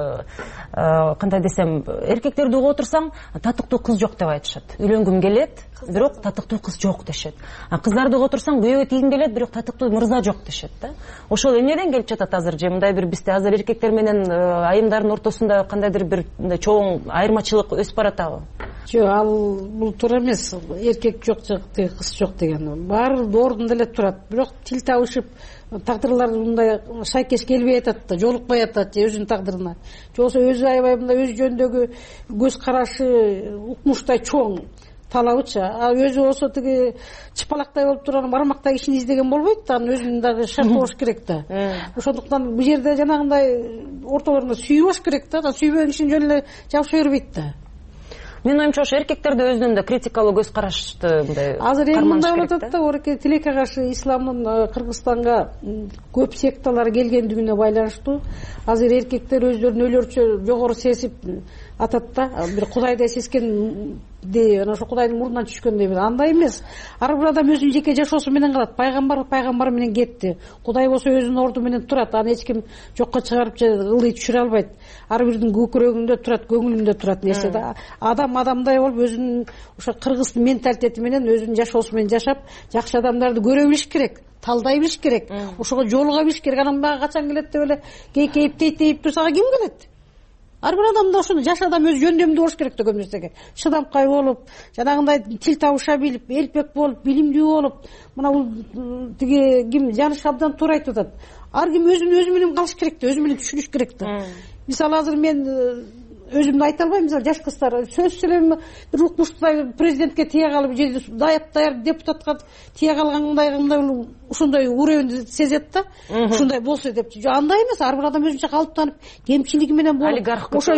S3: кандай десем, эркектерди угуп отурсаң, татыктуу кыз жок деп айтышат. Үйлөнгүм келет, бирок татыктуу кыз жок дешет. Кыздарды угуп отурсаң, күйөөгө тийгим келет, бирок татыктуу мырза жок дешет да. Ошол эмнеден келип жатат азыр же мындай бир бизде азыр эркектер менен айымдардын ортосунда кандайдыр бир чоң айырмачылык өсүп баратабы?
S24: Жок, ал бул туура эмес. Эркек жок, кыз жок деген. Баары ордунда эле турат. Бирок тил табышып, тагдырлар мындай шайкеш келбей атат да, жолукпай атат өзүнүн тагдырына. Же болбосо өзү аябай мындай өз жөнүндөгү көз карашы укмуштай чоң талабычы. А өзү болсо тиги чыпалактай болуп турган бармактай кишини издеген болбойт да, анын өзүнүн дагы шарты болуш керек да. Ошондуктан бул жерде жанагындай ортолорунда сүйүү болуш керек да, сүйбөгөн кишини жөн эле жабыша бербейт да.
S3: Менин оюмча ошо эркектерде өзүнүн да критикалуу көз карашты мындай
S24: азыр эми мындай болуп атат да, ореке тилекке каршы исламдын Кыргызстанга көп секталар келгендигине байланыштуу азыр эркектер өздөрүн өлөрчө жогору сезип атат да, бир кудайдай сескенди, анан ошо кудайдын мурдунан түшкөндөй бир. Андай эмес. Ар бир адам өзүнүн жеке жашоосу менен калат. Пайгамбар менен кетти. Кудай болсо өзүнүн орду менен турат. Аны эч ким жокко чыгарып же ылдый түшүрө албайт. Ар бирдин көкүрөгүндө турат, көңүлүндө турат нерсе да. Адам адамдай болуп өзүнүн ошо кыргыздын менталитети менен өзүнүн жашоосу менен жашап, жакшы адамдарды көрө билиш керек. Талдай билиш керек. Ошого жолуга билиш керек. Анан мага качан келет деп эле кейип турса ким келет? Ар бир адамда ошону жаш адам өз жөндөмдүү болуш керек да, көп нерсеге чыдамкай болуп, жанагындай тил табыша билип, элпек болуп, билимдүү болуп, мына бул тиги ким Жаныш абдан туура айтып атат. Ар ким өзү менен калыш керек да, өзү менен түшүнүш керек да. Мисалы азыр мен өзүмдү айта албайм, мисалы жаш кыздар сөзсүз эле бир укмуштудай президентке тие калып же даяр депутатка тие калгандай ушундай уровенди сезет да, ушундай болсо деп. Андай эмес, ар бир адам өзүнчө калыптанып, кемчилиги менен болуп, ошо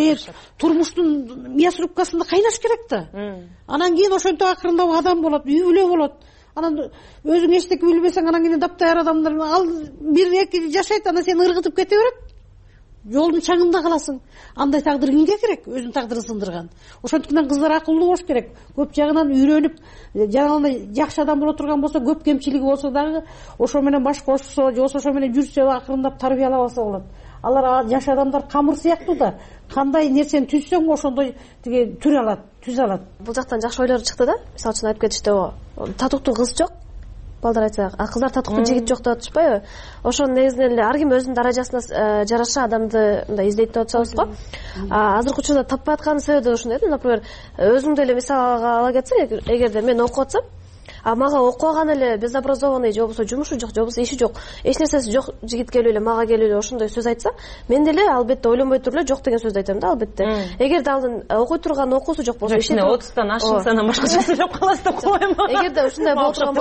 S24: турмуштун мясорубкасында кайнаш керек да. Анан кийин ошентип акырындап адам болот, үй бүлө болот. анан өзүң эчтеке билбесең анан кийин дапдайыр адамдар ал бир эки жашайт, анан сени ыргытып кете берет, жолдун чаңында каласың. Андай тагдыр кимге керек, өзүнүн тагдырын сындырган. Ошондуктан кыздар акылдуу болуш керек, көп жагынан үйрөнүп, жанагындай жакшы адам боло турган болсо, көп кемчилиги болсо дагы ошо менен баш кошсо, же болбосо ошо менен жүрсө, акырындап тарбиялабаса болот. Алар жаш адамдар камыр сыяктуу да, кандай нерсени түзсөң ошондой тиги түз алат.
S6: Бул жактан жакшы ойлор чыкты да. Мисалы үчүн айтып кетишти, татуктуу кыз жок. Балдар айтса, кыздар татуктуу жигит жок деп атышпайбы? Ошонун негизинен эле ар ким өзүнүн даражасына жараша адамды мындай издейт деп атышабыз го. Азыркы учурда таппай аткан себеби ошондой да. Например, өзүңдү эле мисалга ала кетсең, эгерде мен окуп атсам, мага окуган эле безобразованный же болбосо жумушу жок, же болбосо иши жок, эч нерсеси жок жигит келип эле мага келип эле ошондой сөз айтса, мен деле албетте ойлонбой туруп эле жок деген сөздү айтам да, албетте. Эгерде алдын окуй турган окуусу жок болсо,
S3: ишине 30тан ашыңсанан башка нерсе жок каласы деп койбойм.
S6: Эгерде ушундай боло турган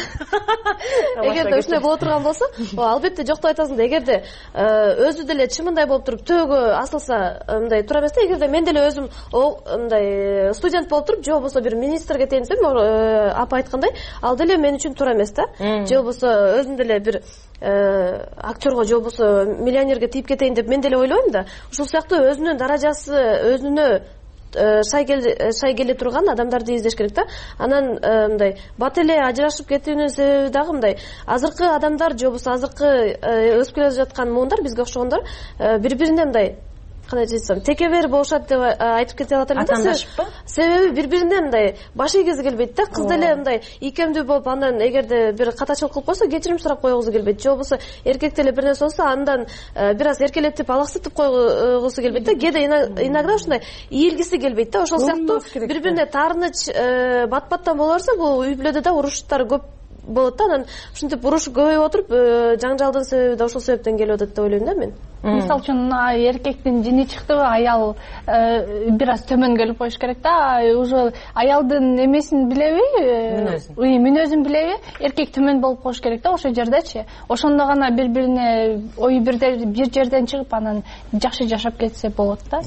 S6: болсо, албетте жок деп айтасың да. Эгерде өзү деле чымындай болуп туруп төөгө асылса, мындай туура эмес да. Эгерде мен деле өзүм мындай студент болуп туруп, же болбосо бир министрге тең десем, апа айткандай, ал деле мен үчүн туура эмес да. Же болбосо өзүм деле бир актерго же болбосо миллионерге тийип кетейин деп мен деле ойлойм да. Ушул сыяктуу өзүнүн даражасы, өзүнө шай келе турган адамдарды издеш керек да. Анан мындай бат эле ажырашып кетүүнүн себеби дагы мындай, азыркы адамдар же болбосо азыркы өсүп келе жаткан муундар, бизге окшогондор бири-бирине мындай кандай десем, текебер болушат деп айтып кете алат элем да. Себеби бири-бирине мындай баш ийгизи келбейт да. Кыз деле мындай ийкемдүү болуп, андан эгерде бир катачылык кылып койсо, кечирим сурап койгусу келбейт. Же болбосо эркек деле бир нерсе болсо, андан бир аз эркелетип, алаксытып койгусу келбейт да. Кээде иногда ушундай ийилгиси келбейт да. Ошол сыяктуу бири-бирине таарыныч бат-баттан боло берсе, бул үй бүлөдө да уруштар көп болот да. Анан ушинтип уруш көбөйүп отуруп, жаңжалдын себеби да ошол себептен келип атат деп ойлойм да мен.
S8: Мисалы үчүн эркектин жини чыктыбы, аял бир аз төмөн келип коюш керек да. Уже аялдын эмесин билеби, мүнөзүн билеби, эркек төмөн болуп коюш керек да ошол жердечи. Ошондо гана бири-бирине ою бир жерден чыгып, анан жакшы жашап кетсе болот да.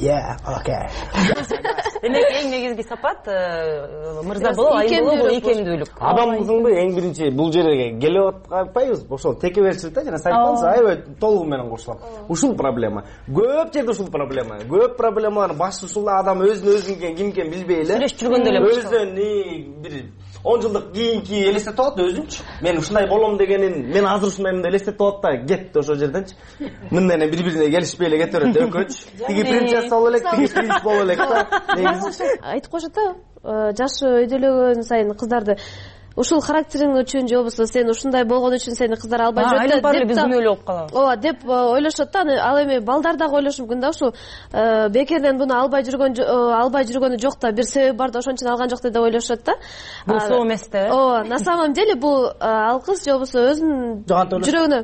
S3: Демек эң негизги сапат мырза болуу, айым болуу, бул ийкемдүүлүк.
S5: Адамдыңбы эң биринчи бул жерге келип атпайбыз, ошол текеберчилик да, жана сайттансыз, аябай толугу менен кошулам. Ушул проблема. Көп жерде ушул проблема. Көп проблемалар башты ушул адам өзүн кимкен билбей эле.
S3: Сүйлөшүп жүргөндө эле
S5: өзүн бир 10 жылдык кийинки элестетип алат өзүнчү. Мен ушундай болом дегенин, мен азыр ушундаймын деп элестетип алат да, кетти ошол жерденчи. Мындай бири-бирине келишпей эле кете берет экөөчү. Тиги принцесса боло элек, тиги принц боло элек да.
S6: Айтып коюшат да, жашы өйдөлөгөн сайын кыздарды ушул характериң үчүн же болбосо сен ушундай болгон үчүн сени кыздар албай жүрөт деп
S3: биз күнөөлүү болуп калабыз.
S6: Ооба деп ойлошот да. Ал эми балдар дагы ойлошу мүмкүн да, ушул бекерден буну албай жүргөнү жок да, бир себеби бар да, ошон үчүн алган жок деп ойлошот да.
S3: Бул соо эмес да.
S6: Ооба, на самом деле бул ал кыз же болбосо өзүнүн жүрөгүнө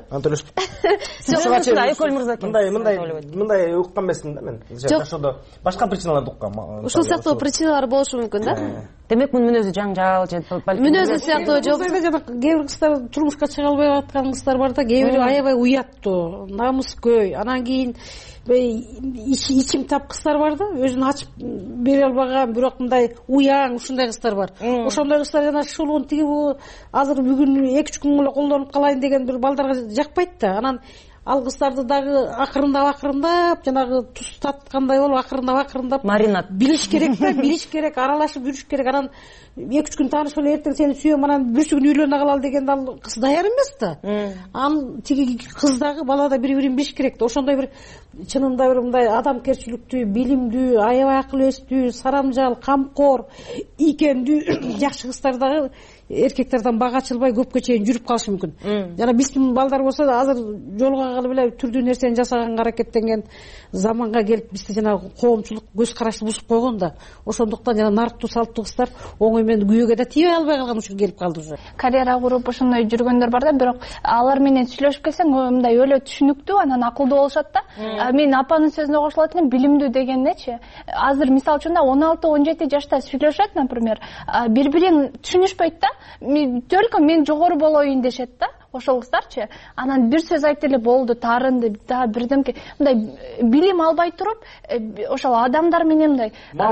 S5: мындай уккан эмесмин да мен. Жашоодо башка причиналарды уккам.
S6: Ушул сыяктуу причиналар болушу мүмкүн да.
S3: Демек мунун мүнөзү жаңжал же
S6: мүнөзү сыяктуу же
S24: жана кээ бир кыздар турмушка чыга албай аткан кыздар бар да, кээ бири аябай уяттуу, намыскөй, анан кийин ичим тап кыздар бар да, өзүн ачып бере албаган, бирок мындай уяң, ушундай кыздар бар. Ошондой кыздар жана шулуун тиги азыр бүгүн 2-3 күн эле колдонуп калайын деген бир балдарга жакпайт да. Анан ал кыздарды дагы акырындап жанагы туз таткандай болуп акырындап
S3: маринад
S24: билиш керек да, билиш керек, аралашып жүрүш керек. Анан 2-3 күн таанышып эле эртең сени сүйөм, анан бүрсүгүн үйлөнө калалы дегенде ал кыз даяр эмес да. Ал тиги кыз дагы бала да бири-бирин билиш керек да. Ошондой бир чынында бир мындай адамкерчиликтүү, билимдүү, аябай акыл эстүү, сарамжал, камкор, ийкемдүү жакшы кыздар дагы эркектерден бага ачылбай көпкө чейин жүрүп калышы мүмкүн. Жана биздин балдар болсо да азыр жолго калып эле түрдүү нерсени жасаганга аракеттенген заманга келип бизде жана коомчулук көз карашты бузуп койгон да. Ошондуктан жана нарктуу салттуу кыздар оңой менен күйөөгө да тийбей албай калган учур келип калды уже.
S8: Карьера куруп ошондой жүргөндөр бар да, бирок алар менен сүйлөшүп келсең мындай өлө түшүнүктүү, анан акылдуу болушат да. Мен апанын сөзүнө кошулат элем, билимдүү дегеннечи. Азыр мисалы үчүн 16-17 жашта сүйлөшөт, например, бири-бирин түшүнүшпөйт да. Только мен жогору болоюн дешет да. ошол кыздарчы анан бир сөз айтып эле болду, таарынды дагы бирдемке мындай билим албай туруп ошол адамдар менен мындай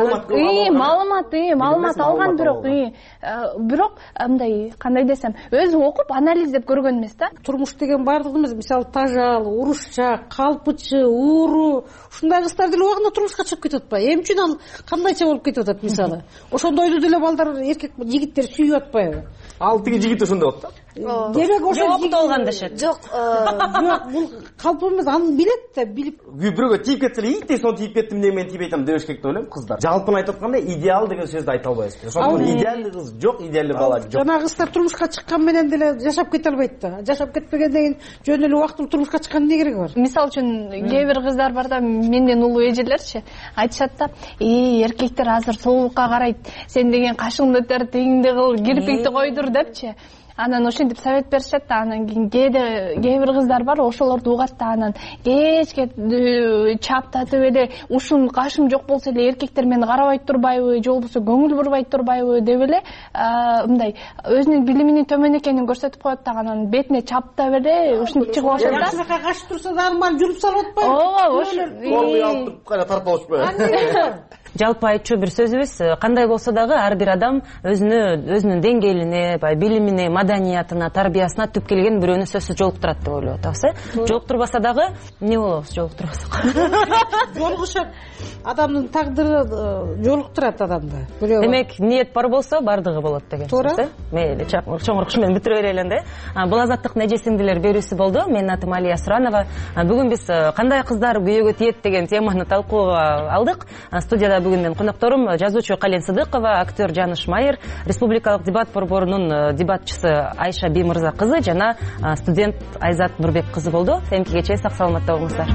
S8: маалымат алган, бирок мындай кандай десем өзү окуп анализдеп көргөн эмес да.
S24: Турмуш деген баардыгыбыз мисалы тажал, урушчак, калпычы, ууру ушундай кыздар деле убагында турмушка чыгып кетип атпайбы? Эмне үчүн ал кандайча болуп кетип атат мисалы? Ошондойду деле балдар, эркек жигиттер сүйүп атпайбы?
S5: Ал тиги жигит ошондой болот да.
S8: Демек ошо окутуп алган дешет.
S24: Жок, бул калп эмес, аны билет да, билип.
S5: Бирөөгө тийип кетсе эле, итте сон тийип кеттим деген мен тийбей атам дебеш керек деп ойлойм кыздар. Жалпын айтып атканда идеал деген сөздү айта албайбыз. Ошондон идеалдуу кыз жок, идеалдуу бала жок.
S24: Жана кыздар турмушка чыккан менен деле жашап кете албайт да. Жашап кетпегенден кийин жөн эле убактылуу турмушка чыккандын эмне кереги бар?
S8: Мисалы үчүн кээ бир кыздар бар да, менден улуу эжелерчи айтышат да, эркектер азыр соолукка карайт, сен деген кашыңды тер, тегиңди кыл, кирпикти койдур депчи. Анан ошентип совет беришет да, анан кийин кээ бир кыздар бар, ошолорду угат да, анан кечке чаптатып эле ушун кашым жок болсо эле эркектер мени карабай турбайбы, же болбосо көңүл бурбай турбайбы деп эле мындай өзүнүн билиминин төмөн экенин көрсөтүп коет да, анан бетине чаптап эле ушинтип чыгып алышат да.
S24: Жакшырака качып турса дагы мал жүрүп салып атпайбы?
S8: Ооба, ошо.
S5: Алып кайра тартып алышпайбы?
S3: Жалпы айтчу бир сөзүбүз, кандай болсо дагы ар бир адам өзүнүн деңгээлине, билимине, маданиятына, тарбиясына түп келген бирөөнү сөзсүз жолуктурат деп ойлоп атабыз, Жолуктурбаса дагы эмне болобуз, жолуктурбасак?
S24: Жолугушат. Адамдын тагдыры жолуктурат адамды.
S3: Демек, ниет бар болсо бардыгы болот деген сөз. Мейли, чоңур куш менен бүтүрө берели энди. Бул азаттык эже сиңдилер берүүсү болду. Менин атым Алия Суранова. Бүгүн биз кандай кыздар күйөөгө тиет деген теманы талкууга алдык. Студияда бүгүн менин конокторум жазуучу Кален Сыдыкова, актер Жаныш Майыр, Республикалык дебат борборунун дебатчысы Айша Биймырза кызы жана студент Айзат Нурбек кызы болду. Эмкигече сак саламатта болуңуздар.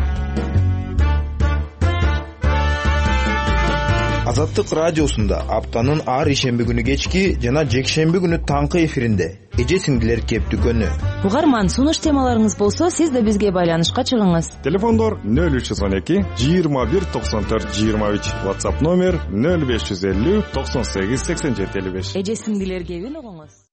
S4: Азаттык радиосунда аптанын ар ишемби күнү кечки жана жекшемби күнү таңкы эфиринде эже сиңдилер кеп дүкөнү.
S3: Угарман, сунуш темаларыңыз болсо, сиз да бизге байланышка чыгыңыз.
S22: Телефондор 0312 21 94 23, WhatsApp номер 0550 98 87 55.
S3: Эже сиңдилер кебин угуңуз.